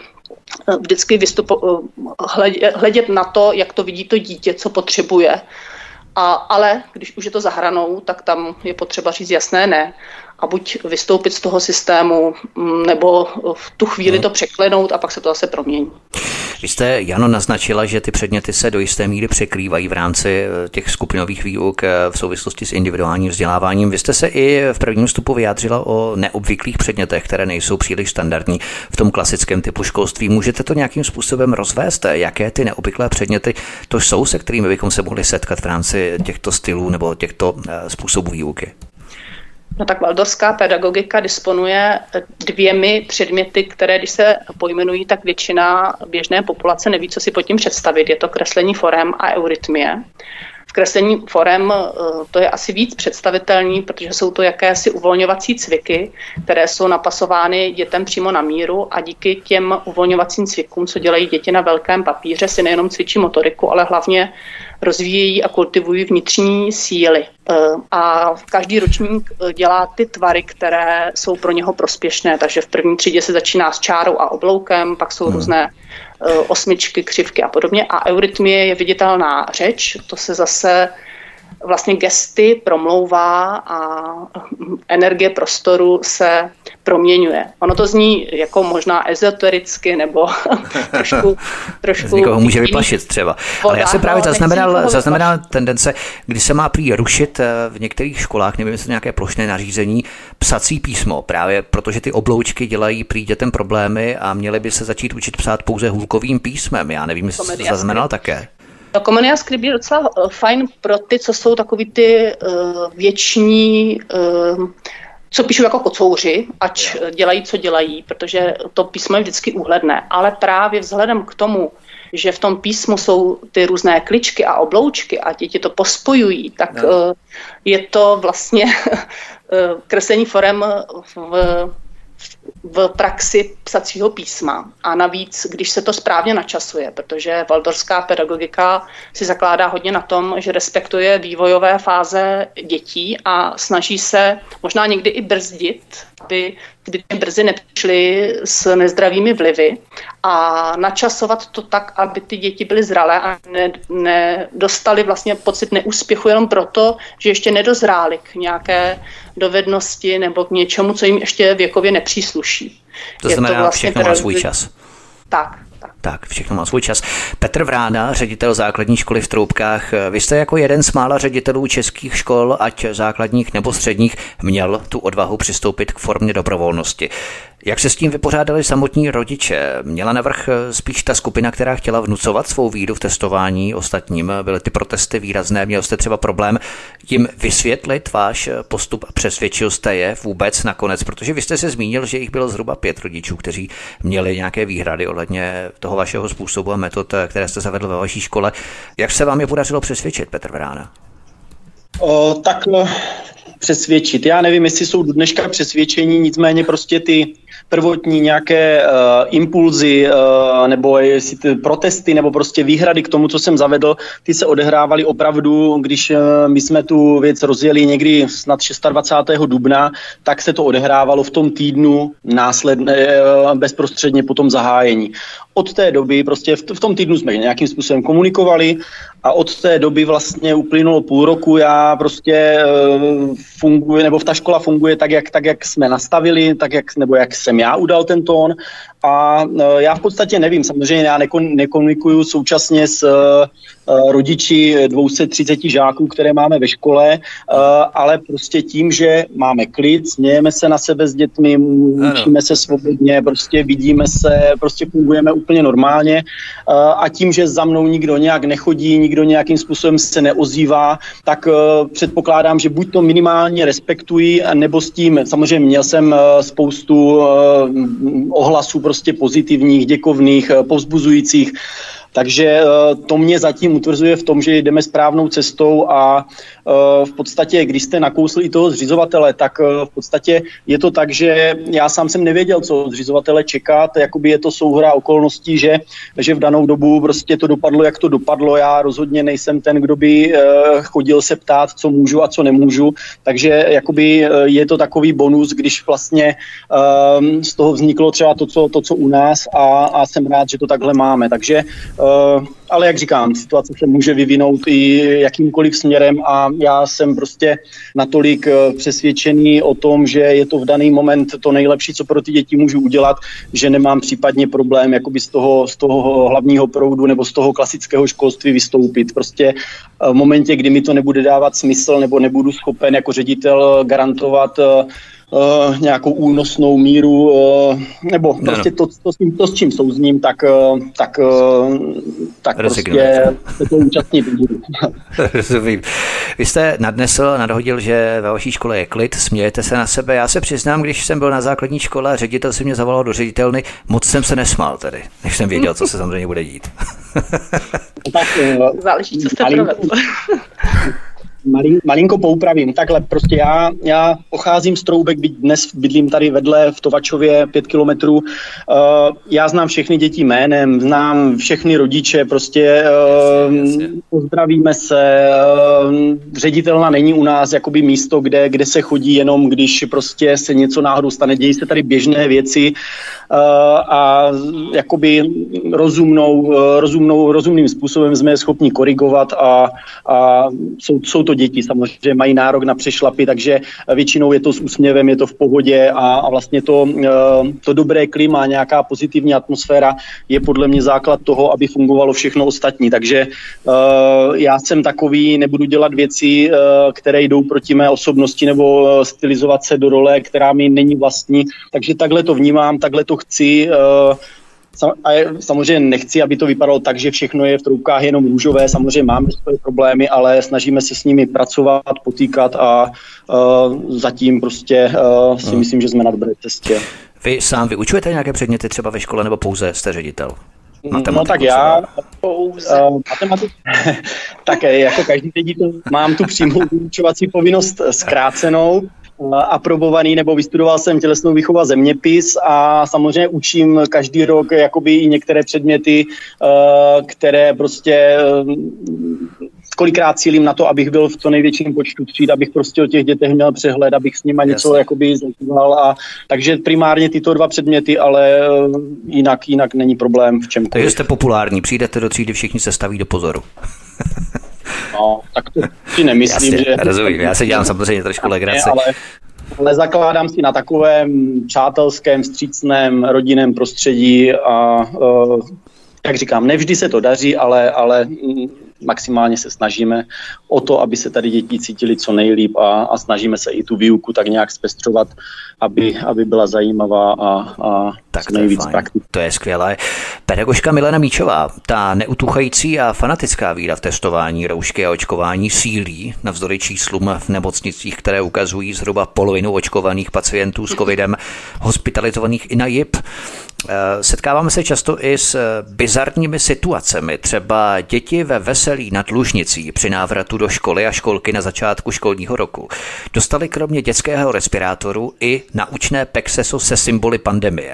vždycky vystupo, hledět na to, jak to vidí to dítě, co potřebuje. A, ale když už je to za hranou, tak tam je potřeba říct jasné ne. A buď vystoupit z toho systému, nebo v tu chvíli to překlenout a pak se to zase promění. Vy jste, Jano, naznačila, že ty předměty se do jisté míry překrývají v rámci těch skupinových výuk v souvislosti s individuálním vzděláváním. Vy jste se i v prvním vstupu vyjádřila o neobvyklých předmětech, které nejsou příliš standardní v tom klasickém typu školství. Můžete to nějakým způsobem rozvést? Jaké ty neobvyklé předměty to jsou, se kterými bychom se mohli setkat v rámci těchto stylů nebo těchto způsobů výuky? No tak valdorská pedagogika disponuje dvěmi předměty, které, když se pojmenují, tak většina běžné populace neví, co si pod tím představit. Je to kreslení forem a eurytmie. V kreslení forem to je asi víc představitelný, protože jsou to jakési uvolňovací cviky, které jsou napasovány dětem přímo na míru a díky těm uvolňovacím cvikům, co dělají děti na velkém papíře, si nejenom cvičí motoriku, ale hlavně rozvíjejí a kultivují vnitřní síly. A každý ročník dělá ty tvary, které jsou pro něho prospěšné. Takže v první třídě se začíná s čárou a obloukem, pak jsou hmm. různé osmičky, křivky a podobně. A eurytmie je viditelná řeč, to se zase vlastně gesty promlouvá a energie prostoru se proměňuje. Ono to zní jako možná ezotericky nebo trošku... trošku z někoho může vyplašit třeba. Ale já jsem právě zaznamenal, zaznamenal tendence, kdy se má prý rušit v některých školách, nevím, jestli nějaké plošné nařízení, psací písmo, právě protože ty obloučky dělají prý dětem problémy a měly by se začít učit psát pouze hůlkovým písmem. Já nevím, jestli jsi to zaznamenal také. No, Comenia Script je docela fajn pro ty, co jsou takový ty uh, věční, uh, co píšou jako kocouři, ať dělají, co dělají, protože to písmo je vždycky úhledné. Ale právě vzhledem k tomu, že v tom písmu jsou ty různé kličky a obloučky a děti to pospojují, tak no. je to vlastně kreslení forem v v praxi psacího písma. A navíc, když se to správně načasuje, protože waldorská pedagogika si zakládá hodně na tom, že respektuje vývojové fáze dětí a snaží se možná někdy i brzdit, aby ty brzy nepřišly s nezdravými vlivy a načasovat to tak, aby ty děti byly zralé a nedostali ne vlastně pocit neúspěchu jenom proto, že ještě nedozrály k nějaké dovednosti nebo k něčemu, co jim ještě věkově nepřísluší. To znamená, to vlastně všechno má svůj čas. Tak. Tak. tak, všechno má svůj čas. Petr Vrána, ředitel základní školy v Troubkách. Vy jste jako jeden z mála ředitelů českých škol, ať základních nebo středních, měl tu odvahu přistoupit k formě dobrovolnosti. Jak se s tím vypořádali samotní rodiče? Měla navrch spíš ta skupina, která chtěla vnucovat svou víru v testování ostatním? Byly ty protesty výrazné? Měl jste třeba problém jim vysvětlit váš postup a přesvědčil jste je vůbec nakonec? Protože vy jste se zmínil, že jich bylo zhruba pět rodičů, kteří měli nějaké výhrady ohledně toho vašeho způsobu a metod, které jste zavedl ve vaší škole. Jak se vám je podařilo přesvědčit, Petr Vrána? O, tak no, přesvědčit. Já nevím, jestli jsou do dneška přesvědčení, nicméně prostě ty prvotní nějaké uh, impulzy uh, nebo jestli ty protesty nebo prostě výhrady k tomu, co jsem zavedl, ty se odehrávaly opravdu, když uh, my jsme tu věc rozjeli někdy snad dvacátého šestého dubna, tak se to odehrávalo v tom týdnu následně, uh, bezprostředně po tom zahájení. Od té doby, prostě v, v tom týdnu jsme nějakým způsobem komunikovali a od té doby vlastně uplynulo půl roku, já prostě uh, funguje, nebo ta škola funguje tak, jak, tak, jak jsme nastavili, tak, jak, nebo jak jsem já udal ten tón a uh, já v podstatě nevím, samozřejmě já nekon, nekomunikuju současně s uh, rodiči dvě stě třicet žáků, které máme ve škole, uh, ale prostě tím, že máme klid, smějeme se na sebe s dětmi, učíme se svobodně, prostě vidíme se, prostě fungujeme úplně normálně uh, a tím, že za mnou nikdo nějak nechodí, nikdo nějakým způsobem se neozývá, tak uh, předpokládám, že buď to minimálně respektují, nebo s tím, samozřejmě měl jsem uh, spoustu uh, ohlasů prostě pozitivních, děkovných, uh, povzbuzujících, takže to mě zatím utvrzuje v tom, že jdeme správnou cestou a v podstatě, když jste nakousli i toho zřizovatele, tak v podstatě je to tak, že já sám jsem nevěděl, co od zřizovatele čekat, jakoby je to souhra okolností, že, že v danou dobu prostě to dopadlo, jak to dopadlo, já rozhodně nejsem ten, kdo by chodil se ptát, co můžu a co nemůžu, takže jakoby je to takový bonus, když vlastně z toho vzniklo třeba to, co, to, co u nás a, a jsem rád, že to takhle máme, takže Uh, ale jak říkám, situace se může vyvinout i jakýmkoliv směrem a já jsem prostě natolik uh, přesvědčený o tom, že je to v daný moment to nejlepší, co pro ty děti můžu udělat, že nemám případně problém jakoby z toho, z toho hlavního proudu nebo z toho klasického školství vystoupit. Prostě uh, v momentě, kdy mi to nebude dávat smysl nebo nebudu schopen jako ředitel garantovat uh, Uh, nějakou únosnou míru, uh, nebo no, prostě no. To, to, to, to, s čím souzním, tak, uh, tak, uh, tak prostě se to účastnit budu. Rozumím. Vy jste nadnesl, nadhodil, že ve vaší škole je klid, smějete se na sebe. Já se přiznám, když jsem byl na základní škole a ředitel si mě zavolal do ředitelny, moc jsem se nesmál tedy, než jsem věděl, co se samozřejmě bude dít. tak, uh, Záleží, co jste provedl. Malin, malinko poupravím. Takhle prostě já, já pocházím z Troubek, byť dnes bydlím tady vedle v Tovačově pět kilometrů. Uh, já znám všechny děti jménem, znám všechny rodiče, prostě uh, pozdravíme se. Uh, ředitelna není u nás jakoby místo, kde, kde se chodí jenom, když prostě se něco náhodou stane. Dějí se tady běžné věci uh, a jakoby rozumnou, uh, rozumnou, rozumným způsobem jsme je schopni korigovat a, a jsou, jsou to děti samozřejmě mají nárok na přešlapy, takže většinou je to s úsměvem, je to v pohodě a, a vlastně to, to dobré klima, nějaká pozitivní atmosféra je podle mě základ toho, aby fungovalo všechno ostatní. Takže uh, já jsem takový, nebudu dělat věci, uh, které jdou proti mé osobnosti nebo stylizovat se do role, která mi není vlastní. Takže takhle to vnímám, takhle to chci. Uh, A samozřejmě nechci, aby to vypadalo tak, že všechno je v Troubkách jenom růžové. Samozřejmě máme svoje problémy, ale snažíme se s nimi pracovat, potýkat a uh, zatím prostě uh, si myslím, že jsme na dobré cestě. Vy sám vyučujete nějaké předměty třeba ve škole nebo pouze jste ředitel? No tak já, pouze. Uh, matematik, tak jako každý ředitel mám tu přímou vyučovací povinnost zkrácenou, aprobovaný, nebo vystudoval jsem tělesnou výchovu a zeměpis a samozřejmě učím každý rok jakoby i některé předměty, které prostě kolikrát cílím na to, abych byl v co největším počtu tříd, abych prostě o těch dětech měl přehled, abych s nima něco jakoby zažíval a takže primárně tyto dva předměty, ale jinak, jinak není problém v čemkoliv. Takže jste populární, přijdete do třídy, všichni se staví do pozoru. No, tak to si nemyslím, Jasně, že... rozumím, já se dělám samozřejmě trošku legraci. Ale, ale zakládám si na takovém přátelském, vstřícném, rodinném prostředí a uh, jak říkám, nevždy se to daří, ale, ale maximálně se snažíme o to, aby se tady děti cítili co nejlíp a, a snažíme se i tu výuku tak nějak zpestřovat, aby, aby byla zajímavá a, a tak co nejvíc praktická. To je skvělé. Pedagožka Milena Míčová, ta neutuchající a fanatická víra v testování, roušky a očkování sílí navzdory číslům v nemocnicích, které ukazují zhruba polovinu očkovaných pacientů s covidem hospitalizovaných i na J I P. Setkáváme se často i s bizarními situacemi, třeba děti ve Veselí nad Lužnicí při návratu do školy a školky na začátku školního roku dostali kromě dětského respirátoru i naučné pexeso se symboly pandemie.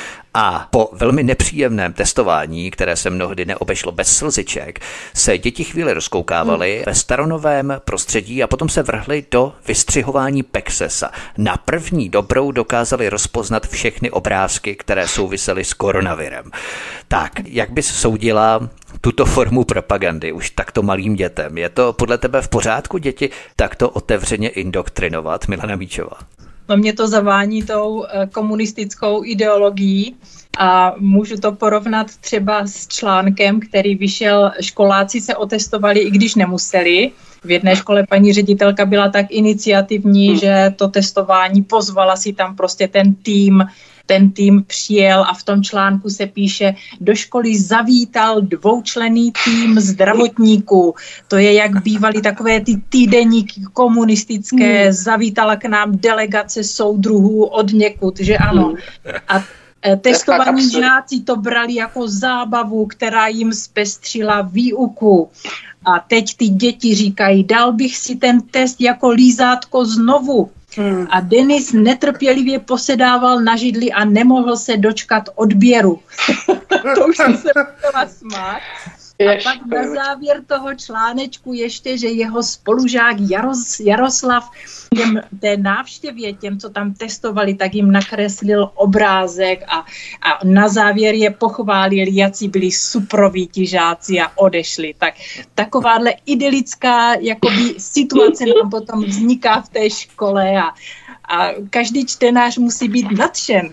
A po velmi nepříjemném testování, které se mnohdy neobešlo bez slziček, se děti chvíli rozkoukávaly ve staronovém prostředí a potom se vrhly do vystřihování pexesa. Na první dobrou dokázali rozpoznat všechny obrázky, které souvisely s koronavirem. Tak, jak bys soudila tuto formu propagandy už takto malým dětem? Je to podle tebe v pořádku děti takto otevřeně indoktrinovat, Milena Míčová? No mě to zavání tou komunistickou ideologií a můžu to porovnat třeba s článkem, který vyšel, školáci se otestovali, i když nemuseli. V jedné škole paní ředitelka byla tak iniciativní, hmm. že to testování pozvala si tam prostě ten tým, ten tým přijel a v tom článku se píše, do školy zavítal dvoučlenný tým zdravotníků. To je, jak bývaly takové ty týdeníky komunistické, hmm. zavítala k nám delegace soudruhů od někud, že ano. A testovaní žáci to brali jako zábavu, která jim zpestřila výuku. A teď ty děti říkají, dal bych si ten test jako lízátko znovu. Hmm. A Denis netrpělivě posedával na židli a nemohl se dočkat odběru. To už jsem se musela smát. A pak na závěr toho článečku ještě, že jeho spolužák Jaros, Jaroslav těm, té návštěvě, těm, co tam testovali, tak jim nakreslil obrázek a, a na závěr je pochválil, jací byli suproví ti žáci a odešli. Tak takováhle idylická jakoby, situace nám potom vzniká v té škole a, a každý čtenář musí být nadšen.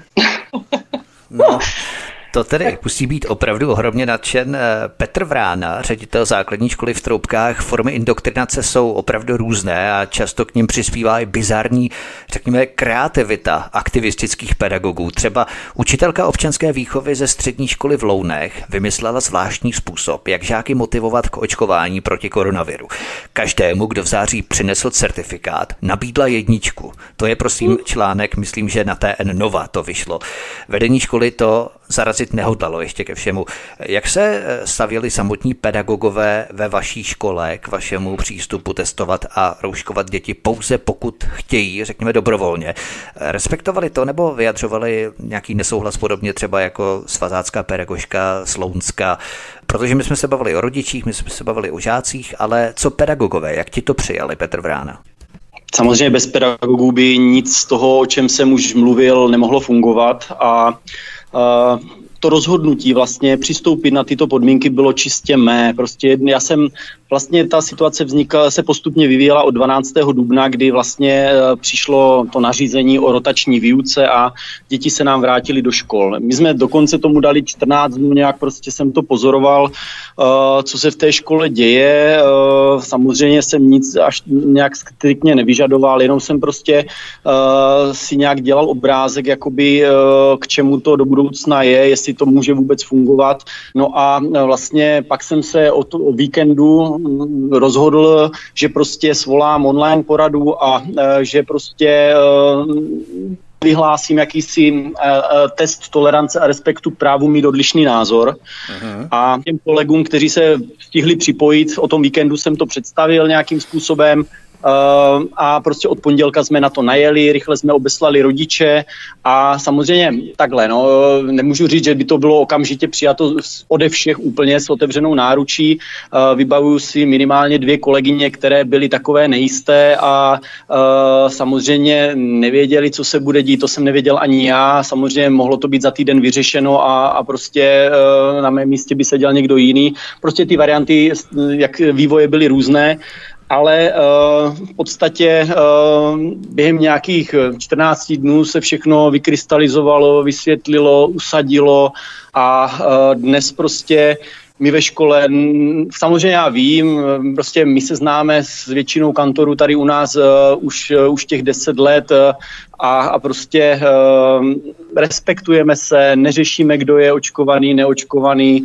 No. To tedy musí být opravdu ohromně nadšen Petr Vrána, ředitel základní školy v Troubkách. Formy indoktrinace jsou opravdu různé a často k nim přispívá i bizarní, řekněme, kreativita aktivistických pedagogů. Třeba učitelka občanské výchovy ze střední školy v Lounech vymyslela zvláštní způsob, jak žáky motivovat k očkování proti koronaviru. Každému, kdo v září přinesl certifikát, nabídla jedničku. To je prosím článek, myslím, že na T N Nova to vyšlo. Vedení školy to zarazit nehodlalo ještě ke všemu. Jak se stavěli samotní pedagogové ve vaší škole k vašemu přístupu testovat a rouškovat děti pouze pokud chtějí, řekněme dobrovolně? Respektovali to nebo vyjadřovali nějaký nesouhlas podobně třeba jako svazácká pedagožka Slounska? Protože my jsme se bavili o rodičích, my jsme se bavili o žácích, ale co pedagogové, jak ti to přijali, Petr Vrána? Samozřejmě bez pedagogů by nic z toho, o čem jsem už mluvil, nemohlo fungovat a Uh, to rozhodnutí vlastně přistoupit na tyto podmínky bylo čistě mé. Prostě já jsem, vlastně ta situace vznikla, se postupně vyvíjela od dvanáctého dubna, kdy vlastně přišlo to nařízení o rotační výuce a děti se nám vrátily do škol. My jsme dokonce tomu dali čtrnáct dnů, nějak prostě jsem to pozoroval, co se v té škole děje. Samozřejmě jsem nic až nějak striktně nevyžadoval, jenom jsem prostě si nějak dělal obrázek, jakoby k čemu to do budoucna je, jestli to může vůbec fungovat. No a vlastně pak jsem se o, to, o víkendu rozhodl, že prostě svolám online poradu a že prostě vyhlásím jakýsi uh, test tolerance a respektu právu mít odlišný názor. Uh-huh. A těm kolegům, kteří se stihli připojit, o tom víkendu jsem to představil nějakým způsobem, Uh, a prostě od pondělka jsme na to najeli, rychle jsme obeslali rodiče a samozřejmě takhle, no, nemůžu říct, že by to bylo okamžitě přijato ode všech úplně s otevřenou náručí. Uh, vybavuju si minimálně dvě kolegyně, které byly takové nejisté a uh, samozřejmě nevěděli, co se bude dít, to jsem nevěděl ani já, samozřejmě mohlo to být za týden vyřešeno a, a prostě uh, na mém místě by seděl někdo jiný. Prostě ty varianty, jak vývoje byly různé. Ale uh, v podstatě uh, během nějakých čtrnácti dnů se všechno vykrystalizovalo, vysvětlilo, usadilo a uh, dnes prostě my ve škole, samozřejmě já vím, prostě my se známe s většinou kantorů tady u nás uh, už, uh, už těch deset let uh, a, a prostě uh, respektujeme se, neřešíme, kdo je očkovaný, neočkovaný.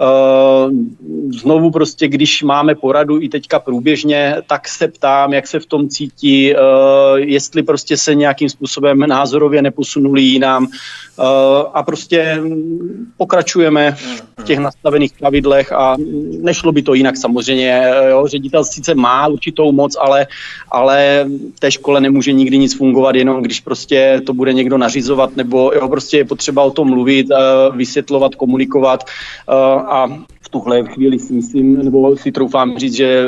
Uh, znovu prostě, když máme poradu i teďka průběžně, tak se ptám, jak se v tom cítí, uh, jestli prostě se nějakým způsobem názorově neposunuli jinam uh, a prostě pokračujeme v těch nastavených pravidlech a nešlo by to jinak samozřejmě. Jo? Ředitel sice má určitou moc, ale, ale té škole nemůže nikdy nic fungovat, jenom když prostě to bude někdo nařizovat, nebo jo, prostě je potřeba o tom mluvit, vysvětlovat, komunikovat a v tuhle chvíli si myslím, nebo si troufám říct, že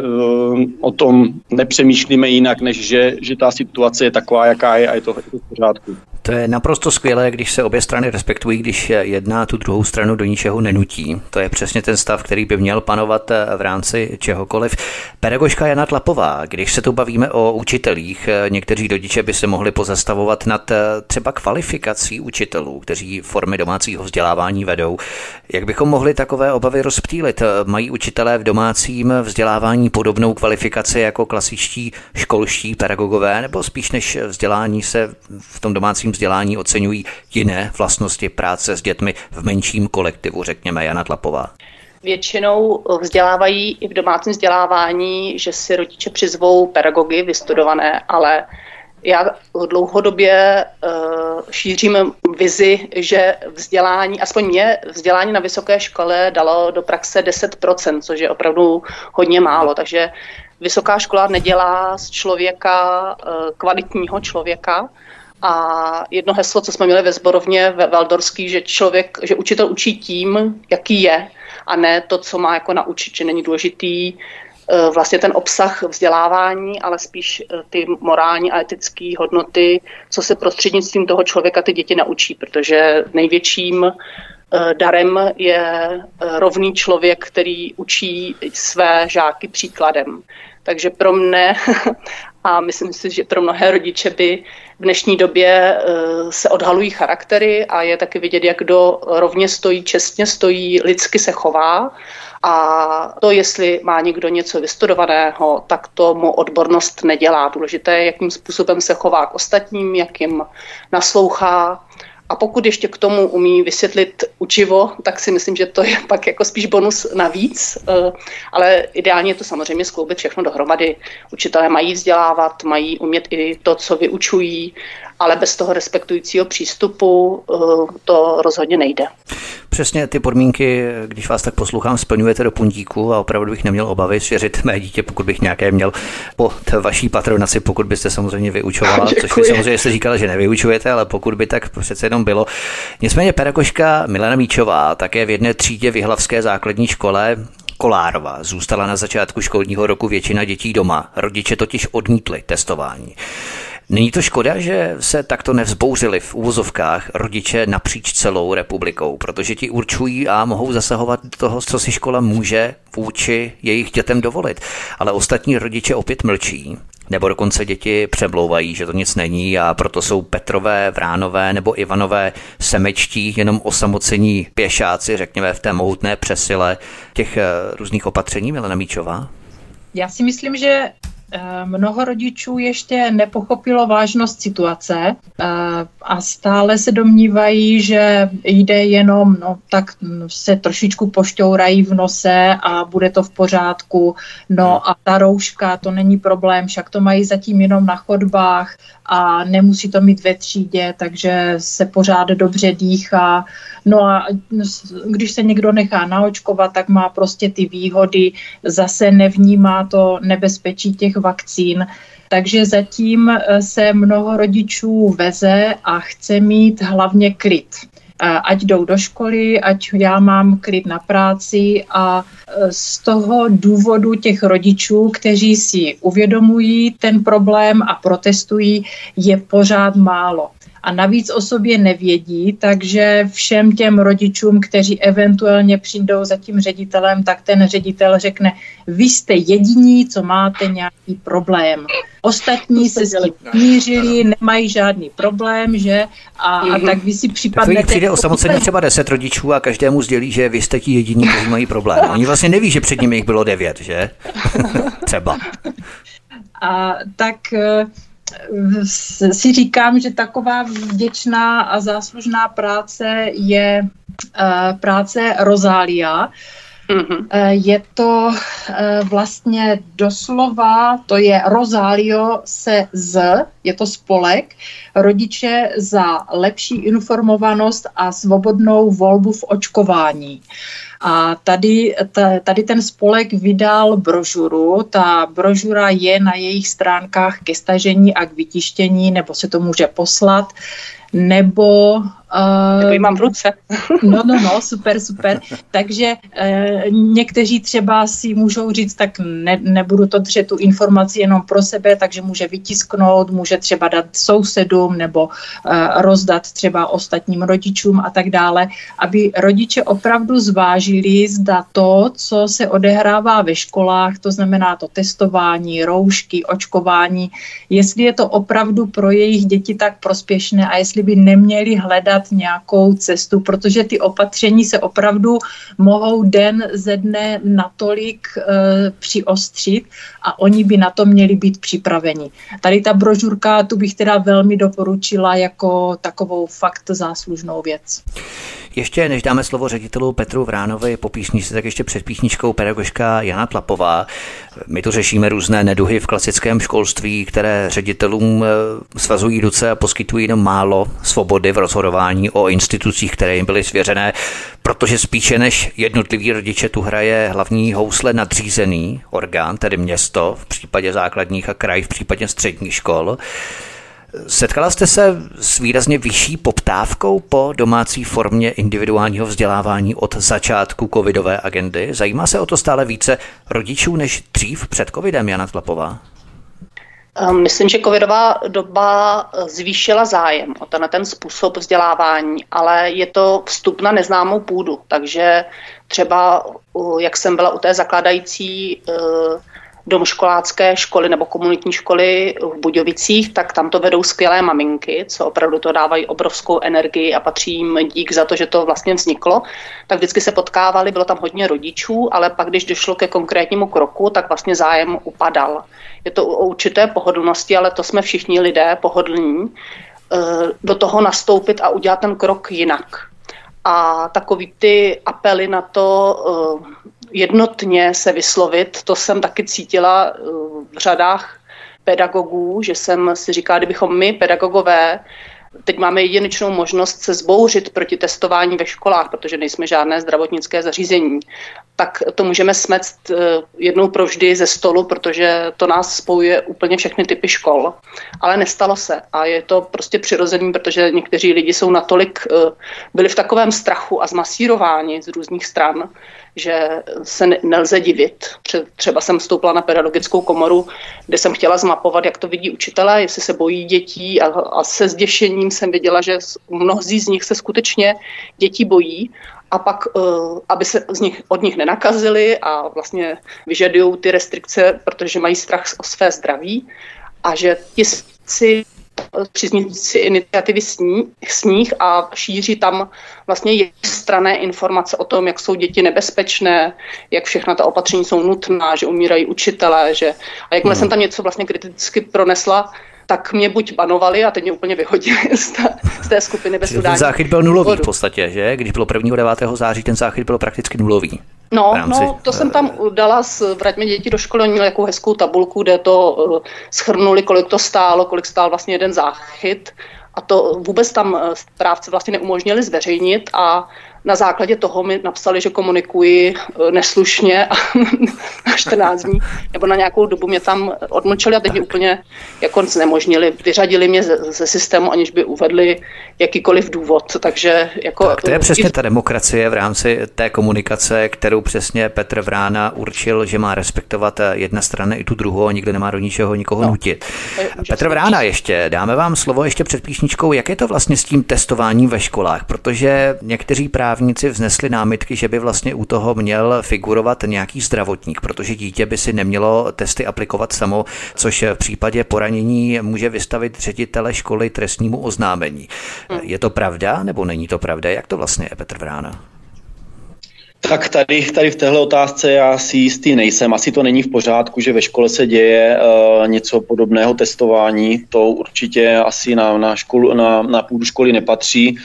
o tom nepřemýšlíme jinak, než že, že ta situace je taková, jaká je a je to, je to v pořádku. To je naprosto skvělé, když se obě strany respektují, když jedna tu druhou stranu do ničeho nenutí. To je přesně ten stav, který by měl panovat v rámci čehokoliv. Pedagožka Jana Tlapová, když se tu bavíme o učitelích, někteří rodiče by se mohli pozastavovat nad třeba kvalifikací učitelů, kteří formy domácího vzdělávání vedou. Jak bychom mohli takové obavy rozptýlit? Mají učitelé v domácím vzdělávání podobnou kvalifikaci jako klasičtí školští pedagogové, nebo spíš než vzdělání se v tom domácím vzdělání oceňují jiné vlastnosti práce s dětmi v menším kolektivu, řekněme Jana Tlapová? Většinou vzdělávají i v domácím vzdělávání, že si rodiče přizvou pedagogy vystudované, ale já dlouhodobě uh, šířím vizi, že vzdělání, aspoň mě, vzdělání na vysoké škole dalo do praxe deset procent, což je opravdu hodně málo, takže vysoká škola nedělá z člověka uh, kvalitního člověka. A jedno heslo, co jsme měli ve sborovně ve Valdorský, že člověk, že učitel učí tím, jaký je, a ne to, co má jako naučit, že není důležitý vlastně ten obsah vzdělávání, ale spíš ty morální a etické hodnoty, co se prostřednictvím toho člověka ty děti naučí, protože největším darem je rovný člověk, který učí své žáky příkladem. Takže pro mne a myslím si, že pro mnohé rodiče by v dnešní době se odhalují charaktery a je taky vidět, jak kdo rovně stojí, čestně stojí, lidsky se chová. A to, jestli má někdo něco vystudovaného, tak to mu odbornost nedělá. Důležité je, jakým způsobem se chová k ostatním, jak jim naslouchá. A pokud ještě k tomu umí vysvětlit učivo, tak si myslím, že to je pak jako spíš bonus navíc. Ale ideálně je to samozřejmě skloubit všechno dohromady. Učitelé mají vzdělávat, mají umět i to, co vyučují, ale bez toho respektujícího přístupu to rozhodně nejde. Přesně ty podmínky, když vás tak poslouchám, splňujete do puntíku a opravdu bych neměl obavy svěřit mé dítě, pokud bych nějaké měl po vaší patronaci, pokud byste samozřejmě vyučovala, Děkuji. Což vy samozřejmě jste říkala, že nevyučujete, ale pokud by tak přece jenom bylo. Nicméně pedagožka Milena Míčová také v jedné třídě v Jihlavské základní škole Kolárova zůstala na začátku školního roku většina dětí doma. Rodiče totiž odmítli testování. Není to škoda, že se takto nevzbouřili v uvozovkách rodiče napříč celou republikou, protože ti určují a mohou zasahovat do toho, co si škola může vůči jejich dětem dovolit. Ale ostatní rodiče opět mlčí, nebo dokonce děti přemlouvají, že to nic není a proto jsou Petrové, Vránové nebo Ivanové semečtí, jenom osamocení pěšáci, řekněme v té mohutné přesile těch různých opatření. Milena Míčová? Já si myslím, že Mnoho rodičů ještě nepochopilo vážnost situace a stále se domnívají, že jde jenom, no tak se trošičku pošťourají v nose a bude to v pořádku. No a ta rouška, to není problém, však to mají zatím jenom na chodbách a nemusí to mít ve třídě, takže se pořád dobře dýchá. No a když se někdo nechá naočkovat, tak má prostě ty výhody, zase nevnímá to nebezpečí těch vakcín. Takže zatím se mnoho rodičů veze a chce mít hlavně klid. Ať jdou do školy, ať já mám klid na práci a z toho důvodu těch rodičů, kteří si uvědomují ten problém a protestují, je pořád málo. A navíc o sobě nevědí, takže všem těm rodičům, kteří eventuálně přijdou za tím ředitelem, tak ten ředitel řekne, vy jste jediní, co máte nějaký problém. Ostatní se s tím smířili, nemají žádný problém, že? A, a tak vy si připadnete... Tak přijde osamocení třeba deset rodičů a každému sdělí, že vy jste ti jediní, kteří mají problém. Oni vlastně neví, že před nimi jich bylo devět, že? Třeba. A tak... si říkám, že taková vděčná a záslužná práce je uh, práce Rozália. Mm-hmm. Uh, je to uh, vlastně doslova, to je Rozálio se z, je to spolek, rodiče za lepší informovanost a svobodnou volbu v očkování. A tady, tady ten spolek vydal brožuru, ta brožura je na jejich stránkách ke stažení a k vytištění, nebo se to může poslat, nebo... Uh, nebo ji mám v ruce. no, no, no, super, super. Takže uh, někteří třeba si můžou říct, tak ne, nebudu to držet tu informaci jenom pro sebe, takže může vytisknout, může třeba dát sousedům nebo uh, rozdat třeba ostatním rodičům a tak dále, aby rodiče opravdu zvážili, zda to, co se odehrává ve školách, to znamená to testování, roušky, očkování, jestli je to opravdu pro jejich děti tak prospěšné a jestli by neměli hledat nějakou cestu, protože ty opatření se opravdu mohou den ze dne natolik e, přiostřit a oni by na to měli být připraveni. Tady ta brožurka, tu bych teda velmi doporučila jako takovou fakt záslužnou věc. Ještě než dáme slovo ředitelu Petru Vránovi po písničce, tak ještě před písničkou pedagožka Jana Tlapová. My tu řešíme různé neduhy v klasickém školství, které ředitelům svazují ruce a poskytují jenom málo svobody v rozhodování o institucích, které jim byly svěřené, protože spíše než jednotlivý rodiče tu hraje hlavní housle nadřízený orgán, tedy město v případě základních a kraj v případě středních škol. Setkala jste se s výrazně vyšší poptávkou po domácí formě individuálního vzdělávání od začátku covidové agendy? Zajímá se o to stále více rodičů než dřív před covidem, Jana Tlapová? Myslím, že covidová doba zvýšila zájem o ten, ten způsob vzdělávání, ale je to vstup na neznámou půdu. Takže třeba, jak jsem byla u té zakládající domškolácké školy nebo komunitní školy v Budějovicích, tak tam to vedou skvělé maminky, co opravdu to dávají obrovskou energii a patří jim dík za to, že to vlastně vzniklo. Tak vždycky se potkávali, bylo tam hodně rodičů, ale pak, když došlo ke konkrétnímu kroku, tak vlastně zájem upadal. Je to o určité pohodlnosti, ale to jsme všichni lidé pohodlní, do toho nastoupit a udělat ten krok jinak. A takový ty apely na to jednotně se vyslovit, to jsem taky cítila v řadách pedagogů, že jsem si říkala, kdybychom my, pedagogové, teď máme jedinečnou možnost se zbouřit proti testování ve školách, protože nejsme žádné zdravotnické zařízení, tak to můžeme smést jednou provždy ze stolu, protože to nás spojuje úplně všechny typy škol. Ale nestalo se a je to prostě přirozený, protože někteří lidi jsou natolik, byli v takovém strachu a zmasírováni z různých stran, že se nelze divit. Třeba jsem vstoupila na pedagogickou komoru, kde jsem chtěla zmapovat, jak to vidí učitelé, jestli se bojí dětí a, a se zděšením jsem viděla, že mnozí z nich se skutečně dětí bojí a pak, aby se z nich, od nich nenakazili a vlastně vyžadují ty restrikce, protože mají strach o své zdraví a že ti si příznivci iniciativy Sníh, Sníh a šíří tam vlastně jednostranné informace o tom, jak jsou děti nebezpečné, jak všechna ta opatření jsou nutná, že umírají učitelé, že a jakmile hmm. jsem tam něco vlastně kriticky pronesla, tak mě buď banovali a teď mě úplně vyhodili z té, z té skupiny bez udání. Ten záchyt byl nulový v podstatě, že? Když bylo prvního devátého září, ten záchyt byl prakticky nulový. No, no, to jsem tam dala s Vraťme děti do školy, oni měli jakou hezkou tabulku, kde to uh, shrnuli, kolik to stálo, kolik stál vlastně jeden záchyt a to vůbec tam správci vlastně neumožnili zveřejnit a na základě toho mi napsali, že komunikuji neslušně a na čtrnáct dní, nebo na nějakou dobu mě tam odmlčeli a teď mě úplně jako znemožnili. Vyřadili mě ze, ze systému, aniž by uvedli jakýkoliv důvod. Takže jako... Tak to je přesně ta demokracie v rámci té komunikace, kterou přesně Petr Vrána určil, že má respektovat jedna strana i tu druhou a nikdo nemá do ničeho nikoho no. nutit. Petr Vrána ještě, dáme vám slovo ještě před písničkou. Jak je to vlastně s tím testováním ve školách? Protože někteří právě právníci vznesli námitky, že by vlastně u toho měl figurovat nějaký zdravotník, protože dítě by si nemělo testy aplikovat samo, což v případě poranění může vystavit ředitele školy trestnímu oznámení. Je to pravda nebo není to pravda? Jak to vlastně je, Petr Vrána? Tak tady, tady v téhle otázce já si jistý nejsem. Asi to není v pořádku, že ve škole se děje uh, něco podobného testování. To určitě asi na, na, školu, na, na půdu školy nepatří.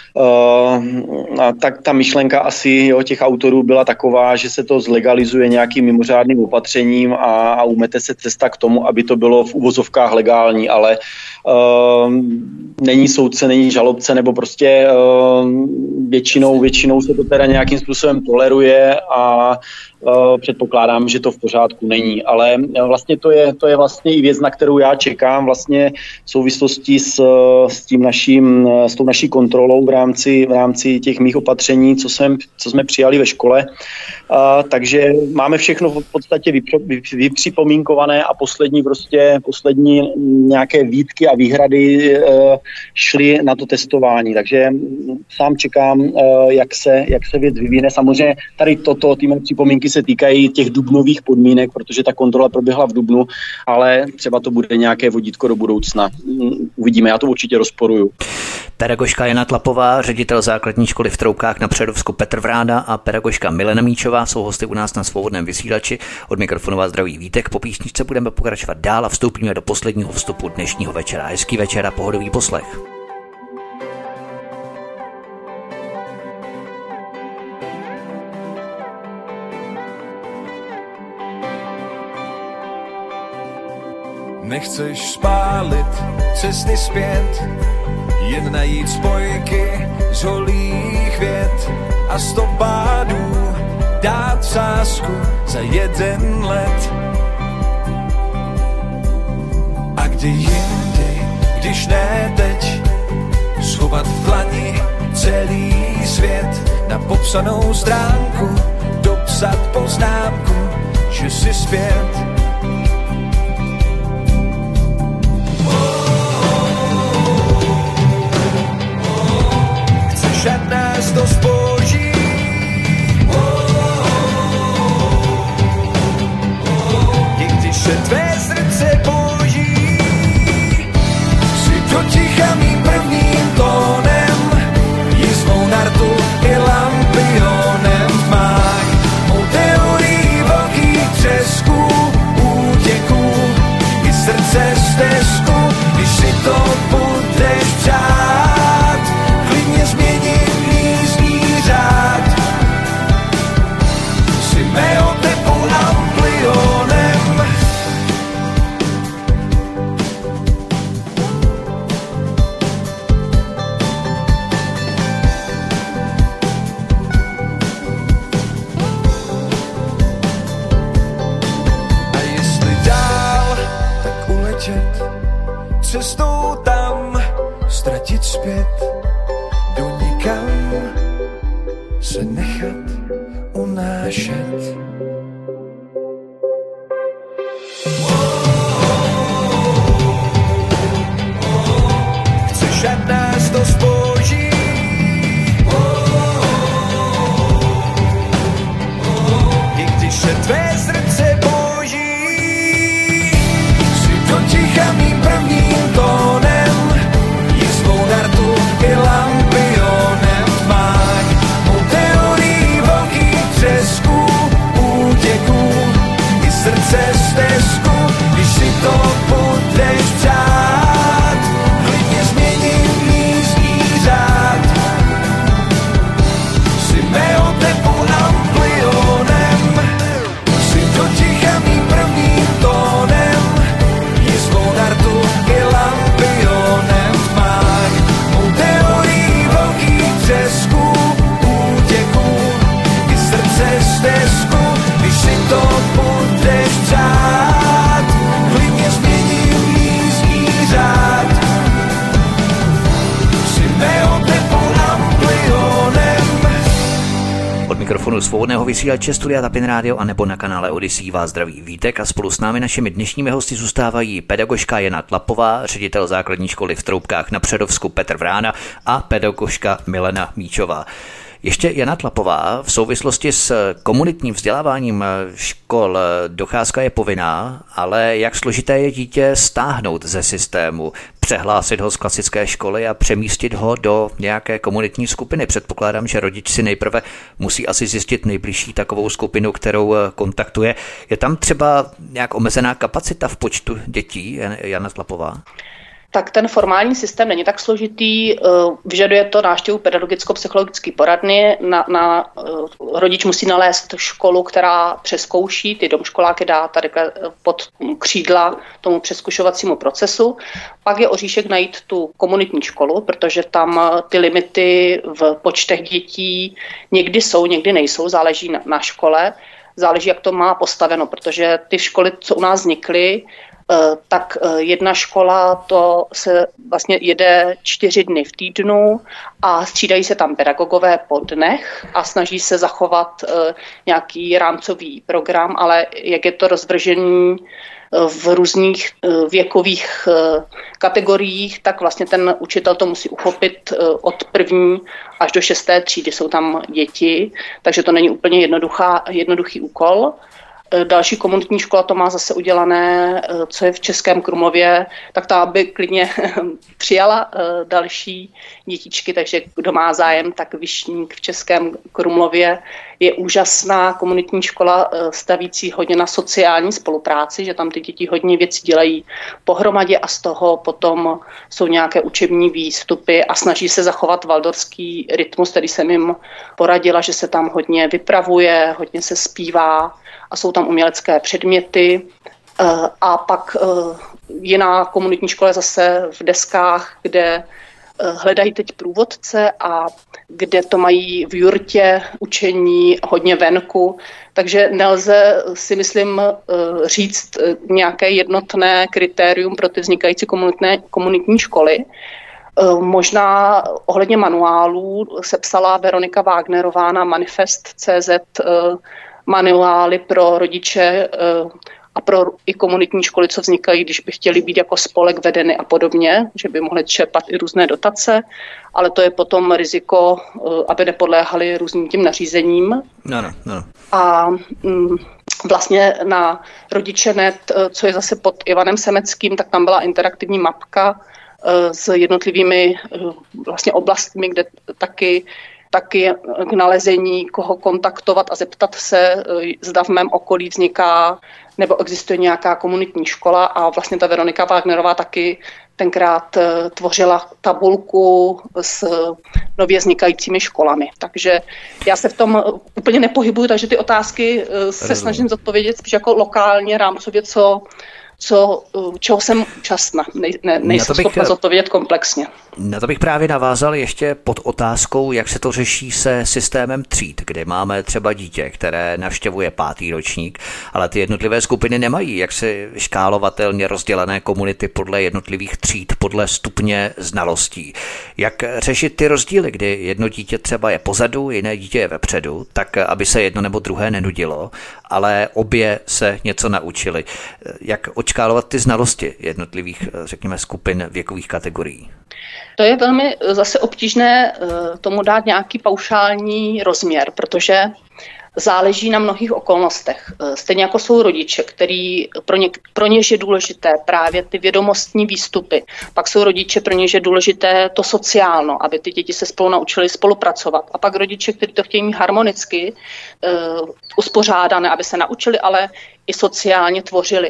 Uh, a tak ta myšlenka asi jo, těch autorů byla taková, že se to zlegalizuje nějakým mimořádným opatřením a, a umete se cesta k tomu, aby to bylo v uvozovkách legální, ale uh, není soudce, není žalobce, nebo prostě uh, většinou, většinou se to teda nějakým způsobem toleruje a Uh, předpokládám, že to v pořádku není, ale vlastně to je, to je vlastně i věc, na kterou já čekám vlastně v souvislosti s, s tím naším, s tou naší kontrolou v rámci, v rámci těch mých opatření, co, jsem, co jsme přijali ve škole. Uh, takže máme všechno v podstatě vypro, vy, vypřipomínkované a poslední prostě, poslední nějaké výtky a výhrady uh, šly na to testování, takže sám čekám, uh, jak se, jak se věc vyvine. Samozřejmě tady toto, ty mé připomínky se týkají těch dubnových podmínek, protože ta kontrola proběhla v dubnu, ale třeba to bude nějaké vodítko do budoucna. Uvidíme, já to určitě rozporuju. Pedagožka Jana Tlapová, ředitel základní školy v Troukách na Přerovsku Petr Vrána a pedagožka Milena Míčová jsou hosty u nás na Svobodném vysílači. Od mikrofonu vás zdraví Vítek. Po písničce budeme pokračovat dál a vstoupíme do posledního vstupu dnešního večera. Hezký večer a pohodový poslech. Nechceš spálit cesty zpět, jen najít spojky z holých vět a stopádů dát sázku za jeden let. A kdy jindy, když ne teď, schovat v dlani celý svět, na popsanou stránku dopsat poznámku, že jsi zpět. Však nás to spoží. I když se tvé srdce boží, si do ticha mým prvním tónem, jízdnou nartu i lampionem v tmách, mou teorii velkých třesků, útěků i srdce stezku, když si to budeš přát, klidně změním jízdní řád. Jsi mého typu amplionem. A jestli dál, tak uletět cestou tam, ztratit zpět do nikam, se nechat unášet. Chceš, ať nás to spoží, i když se tvé srdce boží, si do ticha mým prvním tónem, mikrofonu Svobodného vysílače Studia Tapin Radio a nebo na kanále Odyssey vás zdraví Vítek a spolu s námi našimi dnešními hosty zůstávají pedagožka Jana Tlapová, ředitel základní školy v Troubkách na Přerovsku Petr Vrána a pedagožka Milena Míčová. Ještě Jana Tlapová, v souvislosti s komunitním vzděláváním škol docházka je povinná, ale jak složité je dítě stáhnout ze systému, přehlásit ho z klasické školy a přemístit ho do nějaké komunitní skupiny? Předpokládám, že rodič si nejprve musí asi zjistit nejbližší takovou skupinu, kterou kontaktuje. Je tam třeba nějak omezená kapacita v počtu dětí, Jana Tlapová? Tak ten formální systém není tak složitý, vyžaduje to návštěvu pedagogicko-psychologické poradny, na, na, rodič musí nalézt školu, která přeskouší, ty domškoláky dá tady pod křídla tomu přeskušovacímu procesu, pak je oříšek najít tu komunitní školu, protože tam ty limity v počtech dětí někdy jsou, někdy nejsou, záleží na, na škole, záleží, jak to má postaveno, protože ty školy, co u nás vznikly, tak jedna škola to se vlastně jede čtyři dny v týdnu a střídají se tam pedagogové po dnech a snaží se zachovat nějaký rámcový program, ale jak je to rozvržený v různých věkových kategoriích, tak vlastně ten učitel to musí uchopit od první až do šesté třídy. Jsou tam děti, takže to není úplně jednoduchá, jednoduchý úkol. Další komunitní škola to má zase udělané, co je v Českém Krumlově, tak ta by klidně přijala další dětičky, takže kdo má zájem, tak Vyšník v Českém Krumlově je úžasná komunitní škola stavící hodně na sociální spolupráci, že tam ty děti hodně věcí dělají pohromadě a z toho potom jsou nějaké učební výstupy a snaží se zachovat waldorský rytmus, který jsem jim poradila, že se tam hodně vypravuje, hodně se zpívá a jsou tam umělecké předměty. A pak jiná komunitní škola zase v Deskách, kde hledají teď průvodce a kde to mají v jurtě učení hodně venku, takže nelze si myslím říct nějaké jednotné kritérium pro ty vznikající komunitní školy. Možná ohledně manuálů sepsala Veronika Wagnerová na manifest tečka cé zet manuály pro rodiče a pro i komunitní školy, co vznikají, když by chtěli být jako spolek vedeny a podobně, že by mohly čerpat i různé dotace, ale to je potom riziko, aby nepodléhali různým tím nařízením. No, no, no. A mm, vlastně na Rodiče tečka net, co je zase pod Ivanem Semeckým, tak tam byla interaktivní mapka s jednotlivými vlastně oblastmi, kde taky taky k nalezení, koho kontaktovat a zeptat se, zda v mém okolí vzniká nebo existuje nějaká komunitní škola a vlastně ta Veronika Wagnerová taky tenkrát tvořila tabulku s nově vznikajícími školami. Takže já se v tom úplně nepohybuju, takže ty otázky se snažím zodpovědět spíš jako lokálně, rámcově, co co, čeho jsem účastna. Ne, ne, nejsem schopna zodpovědět komplexně. Na to bych právě navázal ještě pod otázkou, jak se to řeší se systémem tříd, kde máme třeba dítě, které navštěvuje pátý ročník, ale ty jednotlivé skupiny nemají jaksi škálovatelně rozdělené komunity podle jednotlivých tříd, podle stupně znalostí. Jak řešit ty rozdíly, kdy jedno dítě třeba je pozadu, jiné dítě je vepředu, tak aby se jedno nebo druhé nenudilo, ale obě se něco naučili. Jak odškálovat ty znalosti jednotlivých, řekněme, skupin věkových kategorií? To je velmi zase obtížné tomu dát nějaký paušální rozměr, protože záleží na mnohých okolnostech. Stejně jako jsou rodiče, který pro, ně, pro něž je důležité právě ty vědomostní výstupy. Pak jsou rodiče, pro něž je důležité to sociálno, aby ty děti se spolu naučily spolupracovat. A pak rodiče, kteří to chtějí mít harmonicky uh, uspořádané, aby se naučili, ale i sociálně tvořili.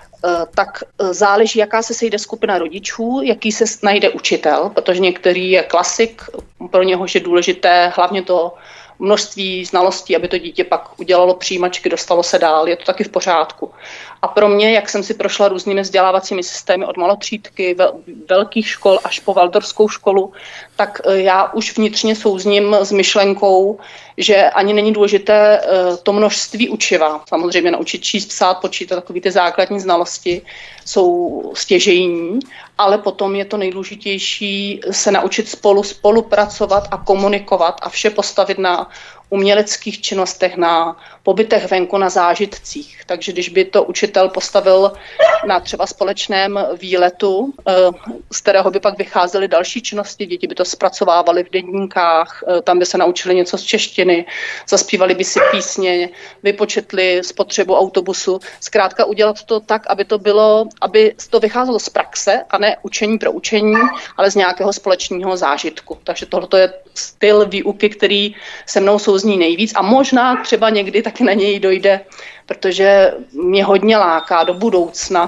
Tak záleží, jaká se sejde skupina rodičů, jaký se najde učitel, protože některý je klasik, pro něhož je důležité hlavně to množství znalostí, aby to dítě pak udělalo přijímačky, dostalo se dál, je to taky v pořádku. A pro mě, jak jsem si prošla různými vzdělávacími systémy od malotřídky, vel, velkých škol až po waldorskou školu, tak já už vnitřně souzním s myšlenkou, že ani není důležité to množství učiva. Samozřejmě naučit číst, psát, počítat, takové ty základní znalosti jsou stěžejní, ale potom je to nejdůležitější se naučit spolu spolupracovat a komunikovat a vše postavit na uměleckých činnostech, na pobytech venku, na zážitcích. Takže když by to učitel postavil na třeba společném výletu, z kterého by pak vycházely další činnosti, děti by to zpracovávaly v deníkách, tam by se naučili něco z češtiny, zaspívali by si písně, vypočetli spotřebu autobusu. Zkrátka udělat to tak, aby to bylo, aby to vycházelo z praxe a ne učení pro učení, ale z nějakého společného zážitku. Takže tohle je styl výuky, který se mnou souzní nejvíc a možná třeba někdy taky na něj dojde, protože mě hodně láká do budoucna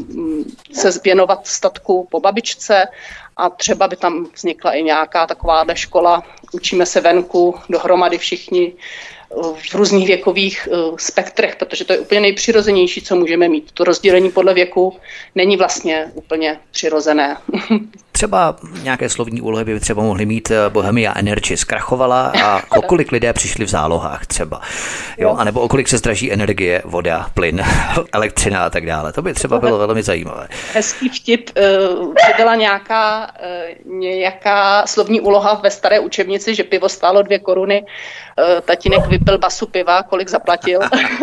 se věnovat statku po babičce a třeba by tam vznikla i nějaká takováhle škola, učíme se venku dohromady všichni v různých věkových spektrech, protože to je úplně nejpřirozenější, co můžeme mít. To rozdělení podle věku není vlastně úplně přirozené. Třeba nějaké slovní úlohy by třeba mohly mít Bohemia Energy zkrachovala a o kolik lidé přišli v zálohách třeba. Jo? A nebo o kolik se zdraží energie, voda, plyn, elektřina a tak dále. To by třeba bylo velmi zajímavé. Hezký vtip, že byla nějaká, nějaká slovní úloha ve staré učebnici, že pivo stálo dvě koruny, tatínek vypil basu piva, kolik zaplatil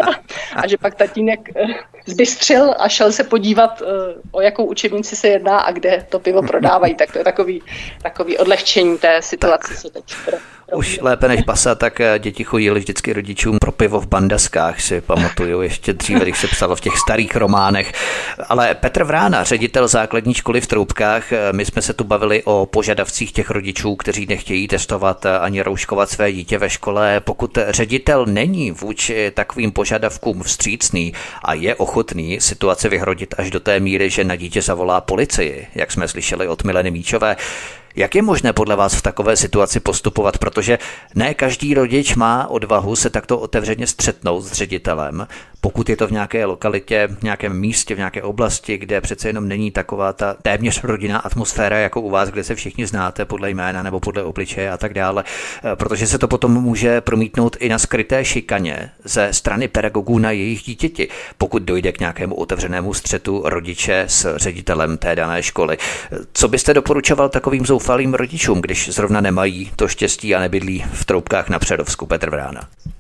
a že pak tatínek zbystřil a šel se podívat, o jakou učebnici se jedná a kde to pivo prodávají. Tak to je takový, takový odlehčení té situace. Se teď pro, pro Už lépe než basa, tak děti chodili vždycky rodičům pro pivo v bandaskách, si pamatuju ještě dříve, když se psalo v těch starých románech. Ale Petr Vrána, ředitel základní školy v Troubkách, my jsme se tu bavili o požadavcích těch rodičů, kteří nechtějí testovat ani rouškovat své dítě ve škole. Pokud ředitel není vůči takovým požadavkům vstřícný a je ochotný situaci vyhrodit až do té míry, že na dítě zavolá policii, jak jsme slyšeli od Mileny Míčové, jak je možné podle vás v takové situaci postupovat, protože ne každý rodič má odvahu se takto otevřeně střetnout s ředitelem, pokud je to v nějaké lokalitě, v nějakém místě, v nějaké oblasti, kde přece jenom není taková ta téměř rodinná atmosféra jako u vás, kde se všichni znáte podle jména nebo podle obličeje a tak dále, protože se to potom může promítnout i na skryté šikaně ze strany pedagogů na jejich dítěti, pokud dojde k nějakému otevřenému střetu rodiče s ředitelem té dané školy. Co byste doporučoval takovým zoufalým rodičům, když zrovna nemají to štěstí a nebydlí v Troubkách na Přerovsku? Petr Vrána.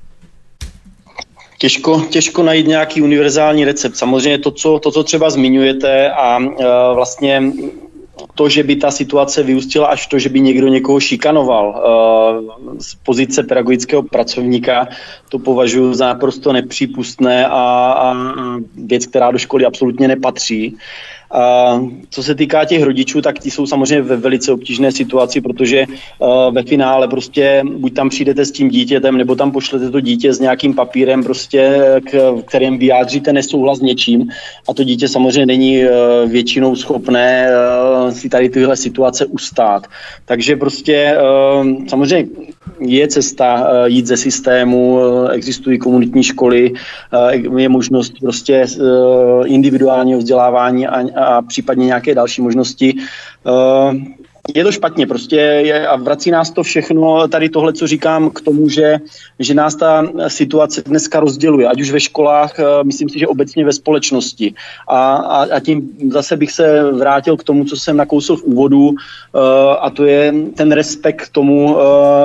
Těžko, těžko najít nějaký univerzální recept. Samozřejmě to, co, to, co třeba zmiňujete a e, vlastně to, že by ta situace vyústila až to, že by někdo někoho šikanoval e, z pozice pedagogického pracovníka, to považuji za naprosto nepřípustné a, a věc, která do školy absolutně nepatří. A co se týká těch rodičů, tak ti jsou samozřejmě ve velice obtížné situaci, protože uh, ve finále prostě buď tam přijdete s tím dítětem, nebo tam pošlete to dítě s nějakým papírem, prostě, k, kterým vyjádříte nesouhlas s něčím. A to dítě samozřejmě není uh, většinou schopné uh, si tady tyhle situace ustát. Takže prostě uh, samozřejmě je cesta uh, jít ze systému, uh, existují komunitní školy, uh, je možnost prostě uh, individuálního vzdělávání a a případně nějaké další možnosti. Je to špatně prostě je, a vrací nás to všechno, tady tohle, co říkám, k tomu, že, že nás ta situace dneska rozděluje, ať už ve školách, myslím si, že obecně ve společnosti. A, a, a tím zase bych se vrátil k tomu, co jsem nakousil v úvodu, a to je ten respekt k tomu,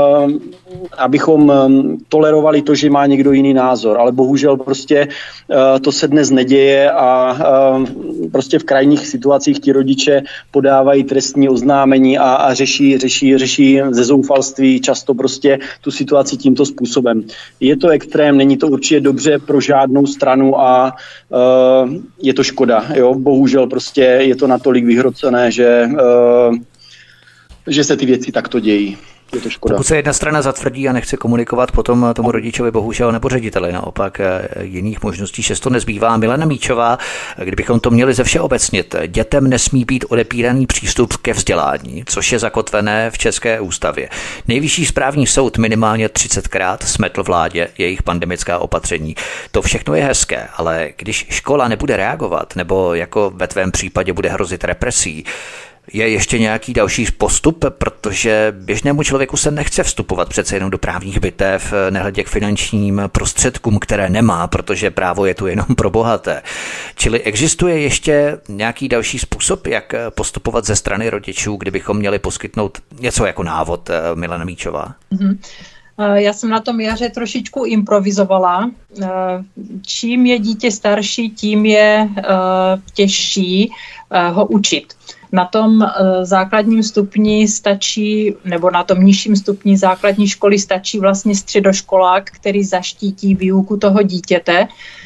abychom tolerovali to, že má někdo jiný názor. Ale bohužel prostě to se dnes neděje a prostě v krajních situacích ti rodiče podávají trestní oznámení a, a řeší, řeší, řeší ze zoufalství často prostě tu situaci tímto způsobem. Je to extrém, není to určitě dobře pro žádnou stranu a uh, je to škoda. Jo? Bohužel prostě je to natolik vyhrocené, že, uh, že se ty věci takto dějí. Je to škoda. Pokud se jedna strana zatvrdí a nechce komunikovat potom tomu rodičovi, bohužel, nebo řediteli, naopak jiných možností šesto nezbývá. Milena Míčová, kdybychom to měli ze všeobecnit, dětem nesmí být odepíraný přístup ke vzdělání, což je zakotvené v České ústavě. Nejvyšší správní soud minimálně třicetkrát smetl vládě jejich pandemická opatření. To všechno je hezké, ale když škola nebude reagovat, nebo jako ve tvém případě bude hrozit represí, je ještě nějaký další postup, protože běžnému člověku se nechce vstupovat přece jenom do právních bitev, nehledě k finančním prostředkům, které nemá, protože právo je tu jenom pro bohaté. Čili existuje ještě nějaký další způsob, jak postupovat ze strany rodičů, kdybychom měli poskytnout něco jako návod, Milena Míčová? Mm-hmm. Já jsem na tom jaře trošičku improvizovala. Čím je dítě starší, tím je těžší ho učit. Na tom základním stupni stačí, nebo na tom nižším stupni základní školy stačí vlastně středoškolák, který zaštítí výuku toho dítěte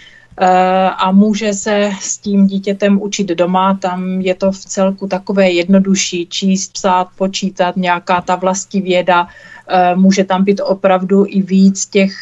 a může se s tím dítětem učit doma. Tam je to v celku takové jednodušší číst, psát, počítat, nějaká ta vlastivěda. Může tam být opravdu i víc těch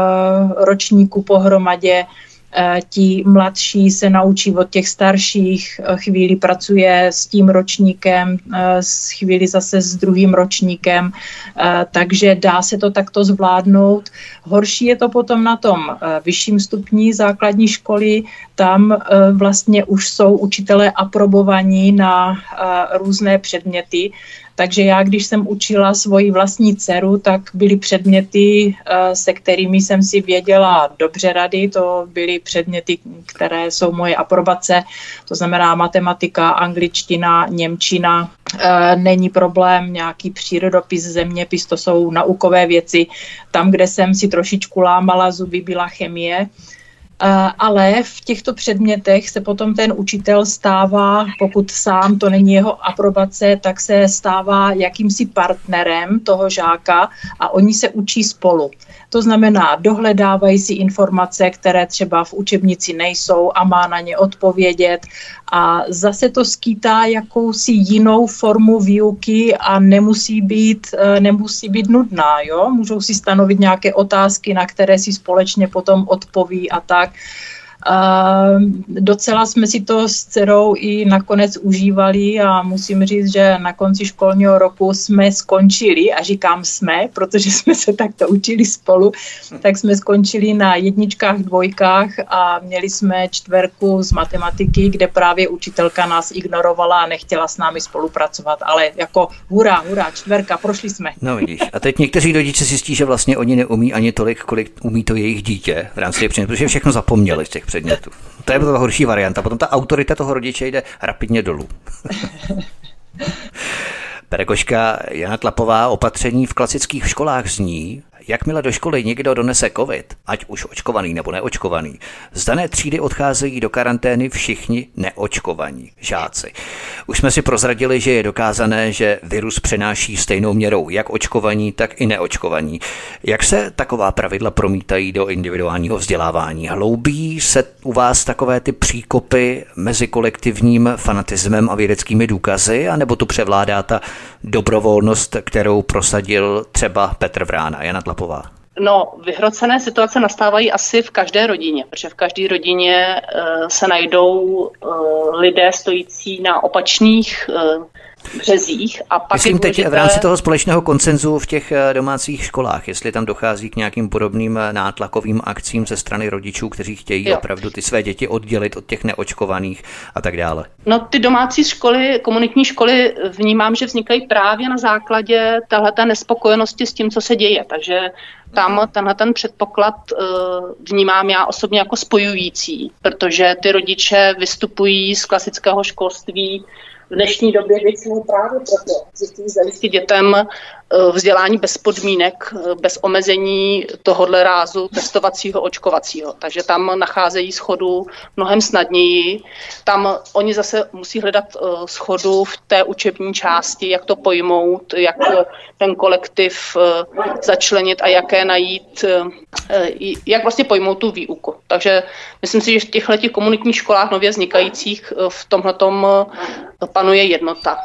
ročníků pohromadě. Ti mladší se naučí od těch starších, chvíli pracuje s tím ročníkem, chvíli zase s druhým ročníkem, takže dá se to takto zvládnout. Horší je to potom na tom vyšším stupni základní školy, tam vlastně už jsou učitelé aprobovaní na různé předměty. Takže já, když jsem učila svoji vlastní dceru, tak byly předměty, se kterými jsem si věděla dobře rady. To byly předměty, které jsou moje aprobace, to znamená matematika, angličtina, němčina. Není problém, nějaký přírodopis, zeměpis, to jsou naukové věci. Tam, kde jsem si trošičku lámala zuby, byla chemie. Ale v těchto předmětech se potom ten učitel stává, pokud sám to není jeho aprobace, tak se stává jakýmsi partnerem toho žáka a oni se učí spolu. To znamená, dohledávají si informace, které třeba v učebnici nejsou a má na ně odpovědět. A zase to skýtá jakousi jinou formu výuky a nemusí být, nemusí být nudná. Jo? Můžou si stanovit nějaké otázky, na které si společně potom odpoví a tak. Uh, docela jsme si to s dcerou i nakonec užívali a musím říct, že na konci školního roku jsme skončili, a říkám jsme, protože jsme se takto učili spolu, tak jsme skončili na jedničkách, dvojkách a měli jsme čtverku z matematiky, kde právě učitelka nás ignorovala a nechtěla s námi spolupracovat, ale jako hurá, hurá, čtverka, prošli jsme. No vidíš, a teď někteří rodiče si zjistí, že vlastně oni neumí ani tolik, kolik umí to jejich dítě v rámci těch předmětů, protože všechno zapomněli z těch předmětů. To je ta horší varianta. Potom ta autorita toho rodiče jde rapidně dolů. Pedagožka Jana Tlapová, opatření v klasických školách zní, jakmile do školy někdo donese covid, ať už očkovaný nebo neočkovaný, z dané třídy odcházejí do karantény všichni neočkovaní žáci. Už jsme si prozradili, že je dokázané, že virus přenáší stejnou měrou jak očkovaní, tak i neočkovaní. Jak se taková pravidla promítají do individuálního vzdělávání? Hloubí se u vás takové ty příkopy mezi kolektivním fanatismem a vědeckými důkazy, anebo tu převládá ta dobrovolnost, kterou prosadil třeba Petr Vrána? Jana Tlapová. No, vyhrocené situace nastávají asi v každé rodině, protože v každé rodině uh, se najdou uh, lidé stojící na opačných uh, březích. A pak Myslím důležité... teď v rámci toho společného konsenzu v těch domácích školách, jestli tam dochází k nějakým podobným nátlakovým akcím ze strany rodičů, kteří chtějí jo. opravdu ty své děti oddělit od těch neočkovaných a tak dále. No, ty domácí školy, komunitní školy vnímám, že vznikají právě na základě téhleté nespokojenosti s tím, co se děje. Takže tam tenhle ten předpoklad uh, vnímám já osobně jako spojující, protože ty rodiče vystupují z klasického školství v dnešní době většinou právě proto, že chtějí zajistit dětem vzdělání bez podmínek, bez omezení tohohle rázu testovacího, očkovacího. Takže tam nacházejí shodu mnohem snadněji. Tam oni zase musí hledat shodu v té učební části, jak to pojmout, jak ten kolektiv začlenit a jaké najít, jak vlastně pojmout tu výuku. Takže myslím si, že v těchto komunitních školách nově vznikajících v tomhletom panuje jednota.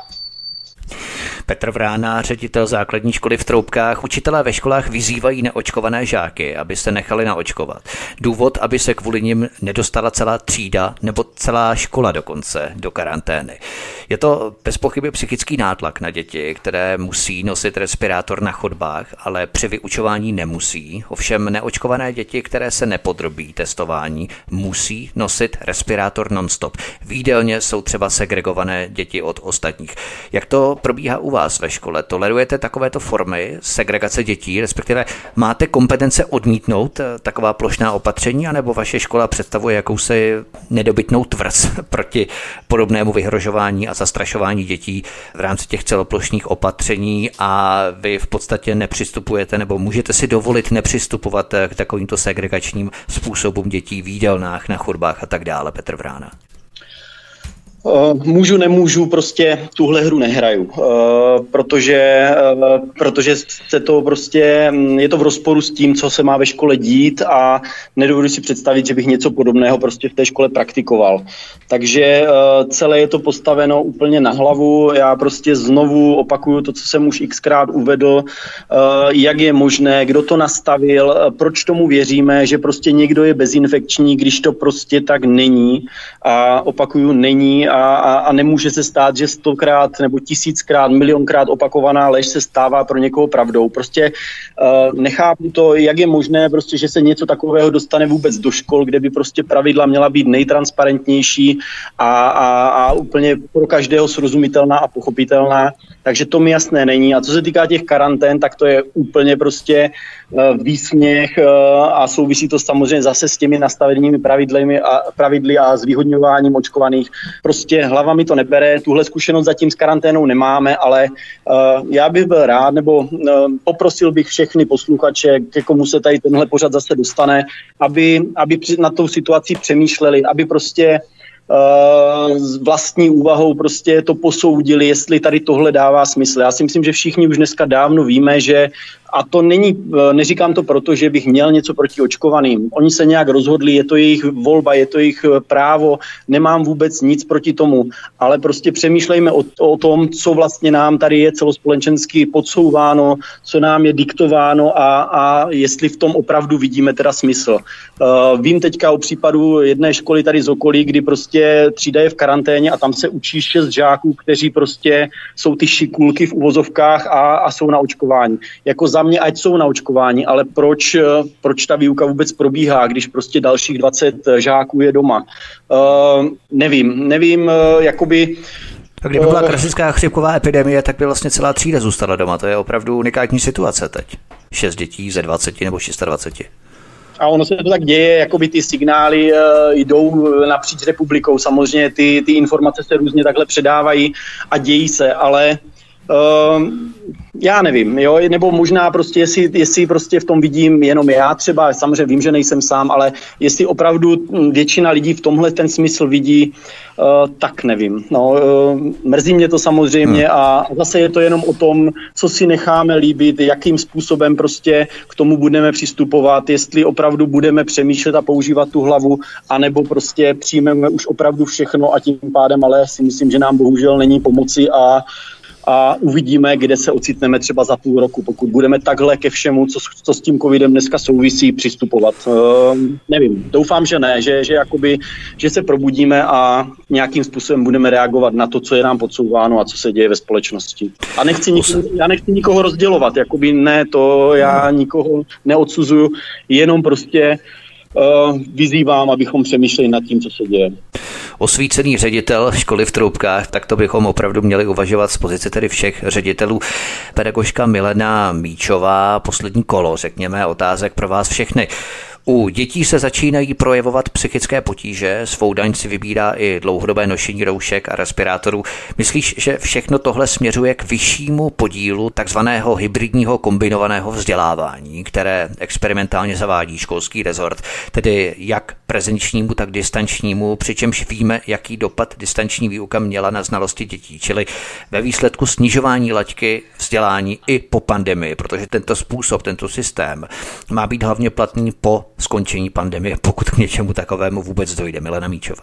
Petr Vrána, ředitel základní školy v Troubkách. Učitelé ve školách vyzývají neočkované žáky, aby se nechali naočkovat. Důvod, aby se kvůli nim nedostala celá třída nebo celá škola dokonce do karantény. Je to bez pochyby psychický nátlak na děti, které musí nosit respirátor na chodbách, ale při vyučování nemusí. Ovšem neočkované děti, které se nepodrobí testování, musí nosit respirátor non-stop. Výdelně jsou třeba segregované děti od ostatních. Jak to probíhá u vás? vás ve škole tolerujete takovéto formy segregace dětí, respektive máte kompetence odmítnout taková plošná opatření, anebo vaše škola představuje jakousi nedobytnou tvrz proti podobnému vyhrožování a zastrašování dětí v rámci těch celoplošných opatření a vy v podstatě nepřistupujete nebo můžete si dovolit nepřistupovat k takovýmto segregačním způsobům dětí v jídelnách, na chodbách a tak dále, Petr Vrána? Můžu, nemůžu, prostě tuhle hru nehraju, protože, protože se to prostě, je to v rozporu s tím, co se má ve škole dít a nedovedu si představit, že bych něco podobného prostě v té škole praktikoval. Takže celé je to postaveno úplně na hlavu, já prostě znovu opakuju to, co jsem už xkrát uvedl, jak je možné, kdo to nastavil, proč tomu věříme, že prostě někdo je bezinfekční, když to prostě tak není a opakuju, není. A, a, a nemůže se stát, že stokrát nebo tisíckrát, milionkrát opakovaná lež se stává pro někoho pravdou. Prostě uh, nechápu to, jak je možné, prostě, že se něco takového dostane vůbec do škol, kde by prostě pravidla měla být nejtransparentnější a, a, a úplně pro každého srozumitelná a pochopitelná. Takže to mi jasné není. A co se týká těch karantén, tak to je úplně prostě uh, výsměch uh, a souvisí to samozřejmě zase s těmi nastavenými pravidly a, pravidly a zvýhodňováním očkovaných. Prostě hlava mi to nebere, tuhle zkušenost zatím s karanténou nemáme, ale uh, já bych byl rád, nebo uh, poprosil bych všechny posluchače, ke komu se tady tenhle pořad zase dostane, aby, aby na tou situaci přemýšleli, aby prostě s vlastní úvahou prostě to posoudili, jestli tady tohle dává smysl. Já si myslím, že všichni už dneska dávno víme, že a to není, neříkám to proto, že bych měl něco proti očkovaným. Oni se nějak rozhodli, je to jejich volba, je to jejich právo, nemám vůbec nic proti tomu, ale prostě přemýšlejme o, o tom, co vlastně nám tady je celospolečensky podsouváno, co nám je diktováno a, a jestli v tom opravdu vidíme teda smysl. Uh, vím teďka o případu jedné školy tady z okolí, kdy prostě třída je v karanténě a tam se učí šest žáků, kteří prostě jsou ty šikulky v uvozovkách a, a jsou na očkování. Jako za mě, ať jsou na očkování, ale proč, proč ta výuka vůbec probíhá, když prostě dalších dvacet žáků je doma? Uh, nevím, nevím, uh, jakoby... A kdyby byla klasická chřipková epidemie, tak by vlastně celá třída zůstala doma. To je opravdu unikátní situace teď. Šest dětí ze dvaceti nebo dvaceti šesti. A ono se to tak děje, jakoby ty signály uh, jdou napříč republikou. Samozřejmě ty, ty informace se různě takhle předávají a dějí se, ale uh, já nevím, jo, nebo možná prostě, jestli, jestli prostě v tom vidím jenom já třeba, samozřejmě vím, že nejsem sám, ale jestli opravdu většina lidí v tomhle ten smysl vidí, uh, tak nevím. No, uh, mrzí mě to samozřejmě hmm. a zase je to jenom o tom, co si necháme líbit, jakým způsobem prostě k tomu budeme přistupovat, jestli opravdu budeme přemýšlet a používat tu hlavu, anebo prostě přijmeme už opravdu všechno a tím pádem, ale si myslím, že nám bohužel není pomoci a a uvidíme, kde se ocitneme třeba za půl roku, pokud budeme takhle ke všemu, co, co s tím covidem dneska souvisí, přistupovat. Uh, nevím, doufám, že ne, že, že, jakoby, že se probudíme a nějakým způsobem budeme reagovat na to, co je nám podsouváno a co se děje ve společnosti. A nechci nikoho, já nechci nikoho rozdělovat, jakoby ne, to já nikoho neodsuzuju, jenom prostě uh, vyzývám, abychom přemýšleli nad tím, co se děje. Osvícený ředitel školy v Troubkách, tak to bychom opravdu měli uvažovat z pozice tedy všech ředitelů. Pedagožka Milena Míčová, poslední kolo, řekněme, otázek pro vás všechny. U dětí se začínají projevovat psychické potíže, svou daň si vybírá i dlouhodobé nošení roušek a respirátorů. Myslíš, že všechno tohle směřuje k vyššímu podílu takzvaného hybridního kombinovaného vzdělávání, které experimentálně zavádí školský rezort, tedy jak prezenčnímu, tak distančnímu, přičemž víme, jaký dopad distanční výuka měla na znalosti dětí, čili ve výsledku snižování laťky vzdělání i po pandemii, protože tento způsob, tento systém má být hlavně platný po skončení pandemie, pokud k něčemu takovému vůbec dojde. Milena Míčová.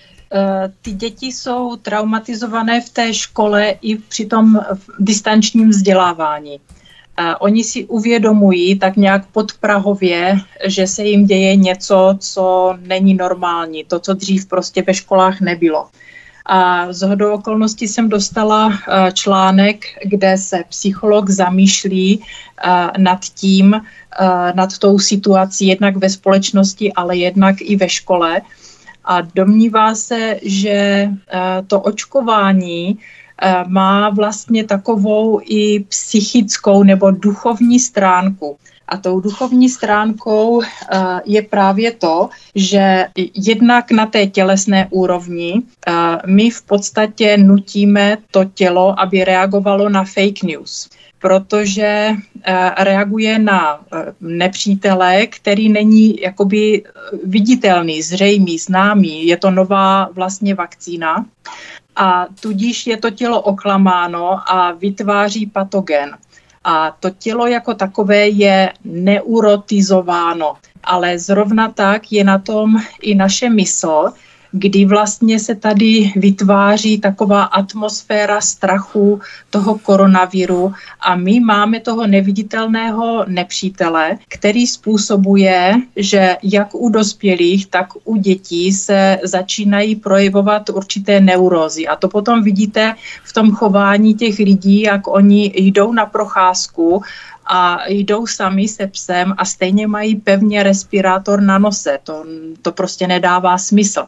Ty děti jsou traumatizované v té škole i při tom distančním vzdělávání. Oni si uvědomují tak nějak podprahově, že se jim děje něco, co není normální, to, co dřív prostě ve školách nebylo. A shodou okolností jsem dostala článek, kde se psycholog zamýšlí nad tím, nad tou situací jednak ve společnosti, ale jednak i ve škole. a domnívá se, že to očkování má vlastně takovou i psychickou nebo duchovní stránku. A tou duchovní stránkou je právě to, že jednak na té tělesné úrovni my v podstatě nutíme to tělo, aby reagovalo na fake news, protože reaguje na nepřítele, který není jakoby viditelný, zřejmý, známý. Je to nová vlastně vakcína a tudíž je to tělo oklamáno a vytváří patogen. A to tělo jako takové je neurotizováno, ale zrovna tak je na tom i naše mysl, kdy vlastně se tady vytváří taková atmosféra strachu toho koronaviru a my máme toho neviditelného nepřítele, který způsobuje, že jak u dospělých, tak u dětí se začínají projevovat určité neurózy. A to potom vidíte v tom chování těch lidí, jak oni jdou na procházku a jdou sami se psem a stejně mají pevně respirátor na nose. To, to prostě nedává smysl.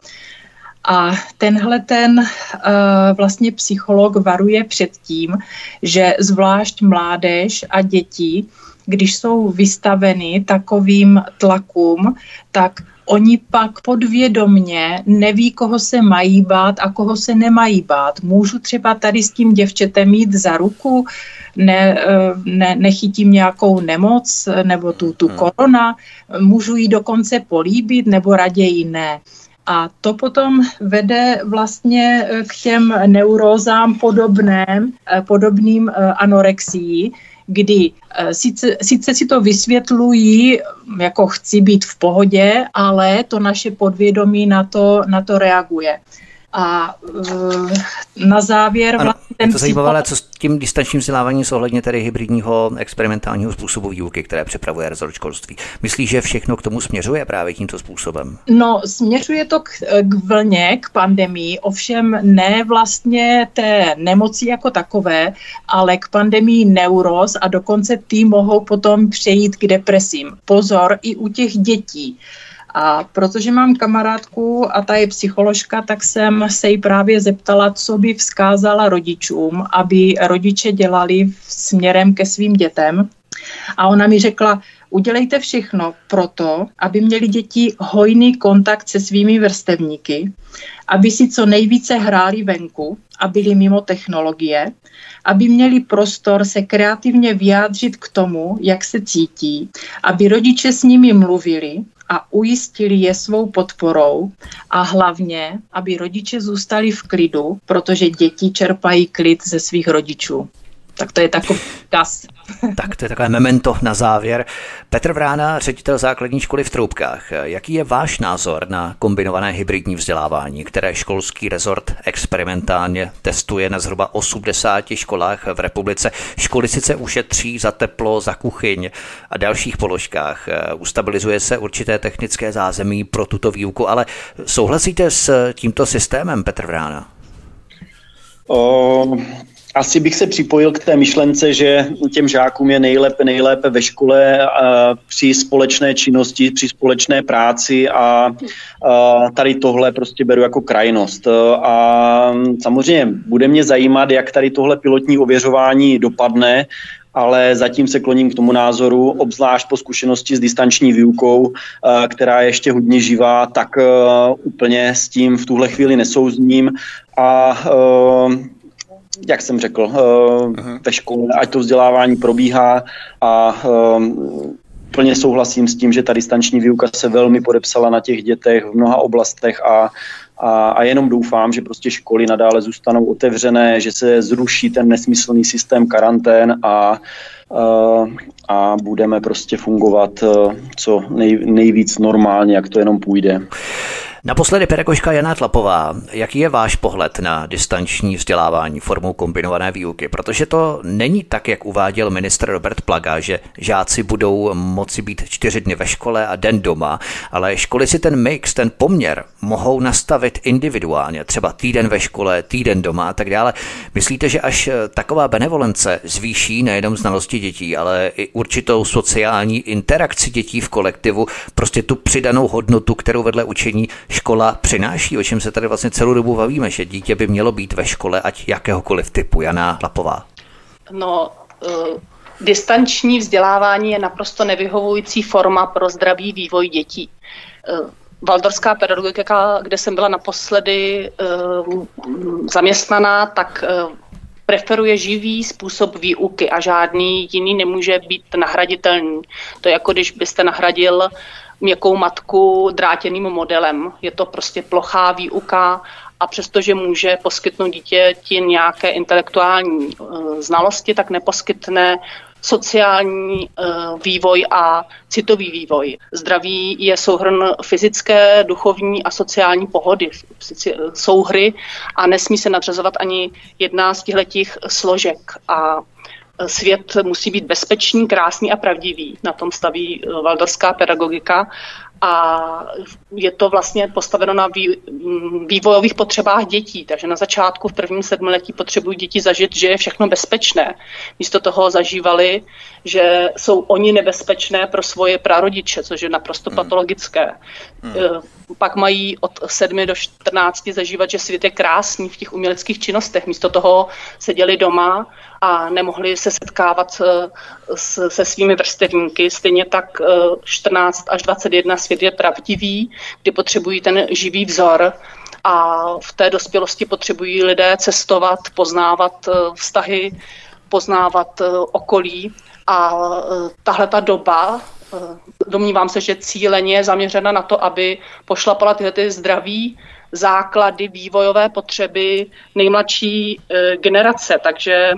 A tenhle ten uh, vlastně psycholog varuje před tím, že zvlášť mládež a děti, když jsou vystaveny takovým tlakům, tak oni pak podvědomně neví, koho se mají bát a koho se nemají bát. Můžu třeba tady s tím děvčetem jít za ruku, ne, ne, nechytím nějakou nemoc nebo tu, tu korona, můžu jí dokonce políbit nebo raději ne. A to potom vede vlastně k těm neurózám podobným, podobným anorexií, kdy sice, sice si to vysvětlují, jako chci být v pohodě, ale to naše podvědomí na to, na to reaguje. A uh, na závěr... Ano, vlastně je to psycho... zajímavé, ale co s tím distančním vzděláváním ohledně tedy hybridního experimentálního způsobu výuky, které připravuje rezort školství? Myslíš, že všechno k tomu směřuje právě tímto způsobem? No, směřuje to k, k vlně, k pandemii, ovšem ne vlastně té nemoci jako takové, ale k pandemii neuróz a dokonce ty mohou potom přejít k depresím. Pozor, i u těch dětí. A protože mám kamarádku a ta je psycholožka, tak jsem se jí právě zeptala, co by vzkázala rodičům, aby rodiče dělali směrem ke svým dětem. A ona mi řekla, udělejte všechno proto, aby měli děti hojný kontakt se svými vrstevníky, aby si co nejvíce hráli venku a byli mimo technologie, aby měli prostor se kreativně vyjádřit k tomu, jak se cítí, aby rodiče s nimi mluvili a ujistili je svou podporou a hlavně, aby rodiče zůstali v klidu, protože děti čerpají klid ze svých rodičů. Tak to je takový kas. Tak to je takové memento na závěr. Petr Vrána, ředitel základní školy v Troubkách. Jaký je váš názor na kombinované hybridní vzdělávání, které školský rezort experimentálně testuje na zhruba osmdesáti školách v republice? Školy sice ušetří za teplo, za kuchyň a dalších položkách. Ustabilizuje se určité technické zázemí pro tuto výuku, ale souhlasíte s tímto systémem, Petr Vrána? O... Asi bych se připojil k té myšlence, že těm žákům je nejlépe, nejlépe ve škole a při společné činnosti, při společné práci a, a tady tohle prostě beru jako krajnost. A samozřejmě bude mě zajímat, jak tady tohle pilotní ověřování dopadne, ale zatím se kloním k tomu názoru, obzvlášť po zkušenosti s distanční výukou, která je ještě hodně živá, tak úplně s tím v tuhle chvíli nesouzním a jak jsem řekl, uh-huh. ve škole, ať to vzdělávání probíhá a um, plně souhlasím s tím, že ta distanční výuka se velmi podepsala na těch dětech v mnoha oblastech a, a, a jenom doufám, že prostě školy nadále zůstanou otevřené, že se zruší ten nesmyslný systém karantén a, uh, a budeme prostě fungovat uh, co nej, nejvíc normálně, jak to jenom půjde. Naposledy pedagožka Jana Tlapová, jaký je váš pohled na distanční vzdělávání formou kombinované výuky? Protože to není tak, jak uváděl ministr Robert Plaga, že žáci budou moci být čtyři dny ve škole a den doma, ale školy si ten mix, ten poměr mohou nastavit individuálně, třeba týden ve škole, týden doma a tak dále. Myslíte, že až taková benevolence zvýší nejenom znalosti dětí, ale i určitou sociální interakci dětí v kolektivu, prostě tu přidanou hodnotu, kterou vedle učení škola přináší, o čem se tady vlastně celou dobu bavíme, že dítě by mělo být ve škole, ať jakéhokoliv typu. Jana Tlapová. No, uh, distanční vzdělávání je naprosto nevyhovující forma pro zdravý vývoj dětí. Uh, Waldorská pedagogika, kde jsem byla naposledy uh, zaměstnaná, tak uh, preferuje živý způsob výuky a žádný jiný nemůže být nahraditelný. To je jako když byste nahradil měkkou matku drátěným modelem. Je to prostě plochá výuka a přestože může poskytnout dítěti nějaké intelektuální uh, znalosti, tak neposkytne sociální uh, vývoj a citový vývoj. Zdraví je souhrn fyzické, duchovní a sociální pohody, souhry a nesmí se nadřazovat ani jedna z těchto složek. A svět musí být bezpečný, krásný a pravdivý. Na tom staví waldorská pedagogika a je to vlastně postaveno na vývojových potřebách dětí. Takže na začátku v prvním sedmiletí potřebují děti zažít, že je všechno bezpečné. Místo toho zažívali, že jsou oni nebezpečné pro svoje prarodiče, což je naprosto patologické. Hmm. Pak mají od sedmi do čtrnácti zažívat, že svět je krásný v těch uměleckých činnostech. Místo toho seděli doma a nemohli se setkávat s, se svými vrstevníky. Stejně tak čtrnáct až dvacet jedna svět je pravdivý, kdy potřebují ten živý vzor a v té dospělosti potřebují lidé cestovat, poznávat vztahy, poznávat okolí a tahle ta doba, domnívám se, že cíleně je zaměřena na to, aby pošlapala tyhle ty zdraví základy, vývojové potřeby nejmladší generace, takže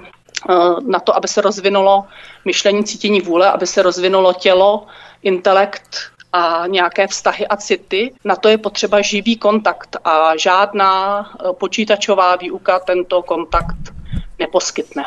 na to, aby se rozvinulo myšlení, cítění vůle, aby se rozvinulo tělo, intelekt a nějaké vztahy a city. Na to je potřeba živý kontakt a žádná počítačová výuka tento kontakt neposkytne.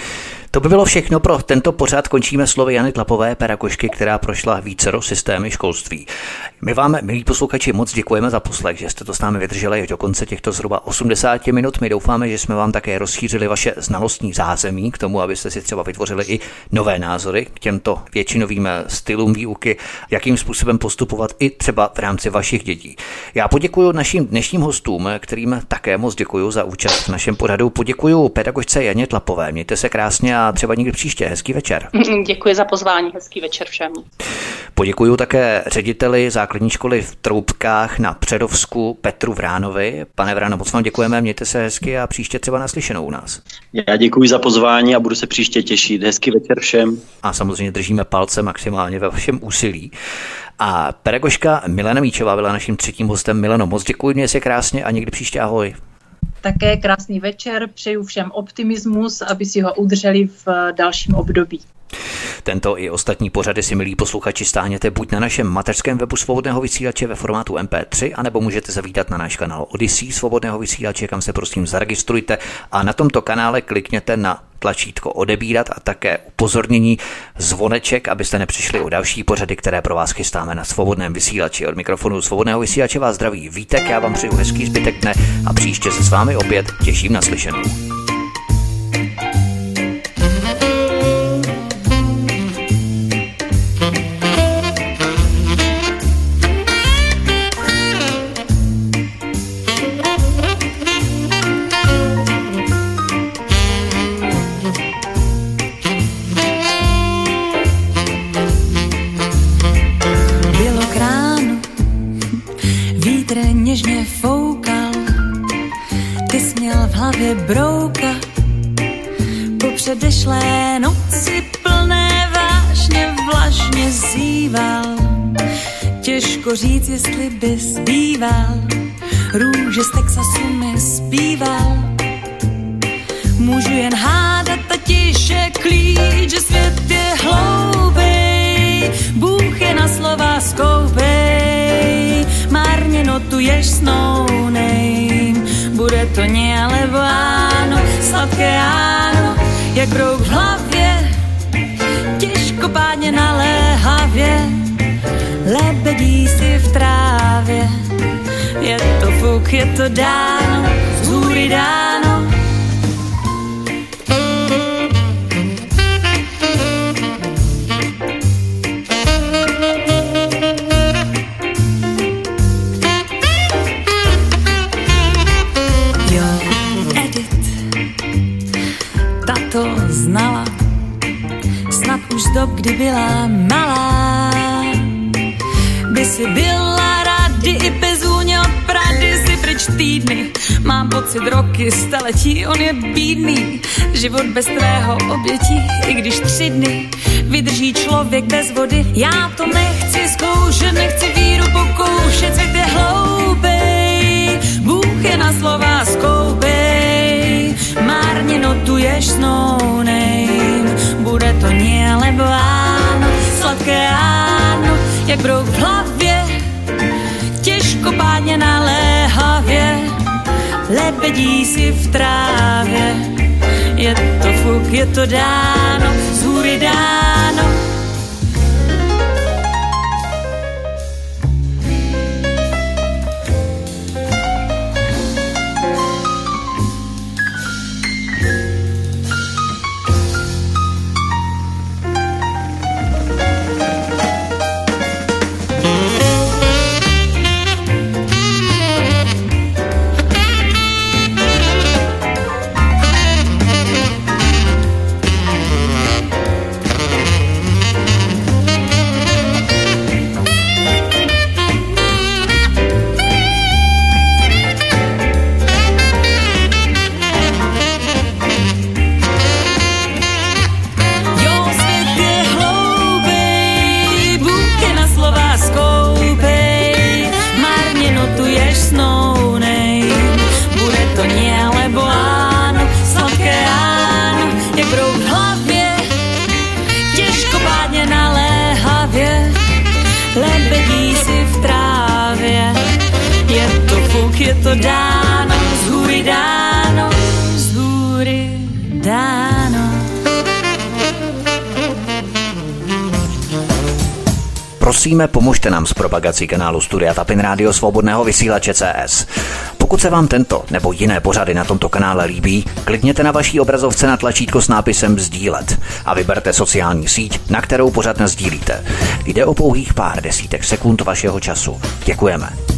To by bylo všechno pro tento pořad. Končíme slovy Jany Tlapové, pedagožky, která prošla vícero systémy školství. My vám, milí posluchači, moc děkujeme za poslech, že jste to s námi vydrželi až do konce těchto zhruba osmdesát minut. My doufáme, že jsme vám také rozšířili vaše znalostní zázemí k tomu, abyste si třeba vytvořili i nové názory k těmto většinovým stylům výuky, jakým způsobem postupovat i třeba v rámci vašich dětí. Já poděkuji našim dnešním hostům, kterým také moc děkuji za účast v našem pořadu. Poděkuji pedagožce Janě Tlapové. Mějte se krásně a třeba někdy příště. Hezký večer. Děkuji za pozvání. Hezký večer všem. Poděkuji také řediteli základní školy v Troubkách na Přerovsku Petru Vránovi. Pane Vráno, moc vám děkujeme, mějte se hezky a příště třeba naslyšenou u nás. Já děkuji za pozvání a budu se příště těšit. Hezký večer všem. A samozřejmě držíme palce maximálně ve vašem úsilí. A pedagožka Milena Míčová byla naším třetím hostem. Mileno, moc děkuji, měj se krásně a někdy příště ahoj. Také krásný večer, přeju všem optimismus, aby si ho udrželi v dalším období. Tento i ostatní pořady si, milí posluchači, stáhněte buď na našem mateřském webu Svobodného vysílače ve formátu em pé tři, anebo můžete zavítat na náš kanál Odyssey Svobodného vysílače, kam se prosím zaregistrujte a na tomto kanále klikněte na tlačítko odebírat a také upozornění zvoneček, abyste nepřišli o další pořady, které pro vás chystáme na Svobodném vysílači. Od mikrofonu Svobodného vysílače vás zdraví Vítek, já vám přeju hezký zbytek dne a příště se s vámi opět těším na slyšenou. Něžně foukal, ty směl v hlavě brouka. Po předešlé noci plné vášně vlažně zýval. Těžko říct, jestli by zpíval, růže z Texasu mi zpíval. Můžu jen hádat a tiše klíč, že svět je hloubej, Bůh je na slova skoupej. Marně notuješ snounej, bude to ně alebo áno, sladké áno, jak brouk v hlavě, těžkopádně naléhavě, lebedí si v trávě, je to fuk, je to dáno, z hůry dáno. znala, snad už z dob, kdy byla malá. By si byla rady i bez úně od Prady, si pryč týdny, mám pocit roky, staletí, on je bídný. Život bez tvého obětí, i když tři dny vydrží člověk bez vody. Já to nechci zkoušet, nechci víru pokoušet, svět je hloupej, Bůh je na slova skoupej. Márně notuješ s no name, bude to nie, lebo áno, sladké áno, jak brouk v hlavě, těžko pádně naléhavě, lebedí si v trávě. Je to fuk, je to dáno, z hůry dáno. Je to dáno, z hůry dáno, z hůry dáno. Prosíme, pomožte nám s propagací kanálu Studia Tapin Rádio Svobodného vysílače C S. Pokud se vám tento nebo jiné pořady na tomto kanále líbí, klikněte na vaší obrazovce na tlačítko s nápisem sdílet a vyberte sociální síť, na kterou pořad nasdílíte. Jde o pouhých pár desítek sekund vašeho času. Děkujeme.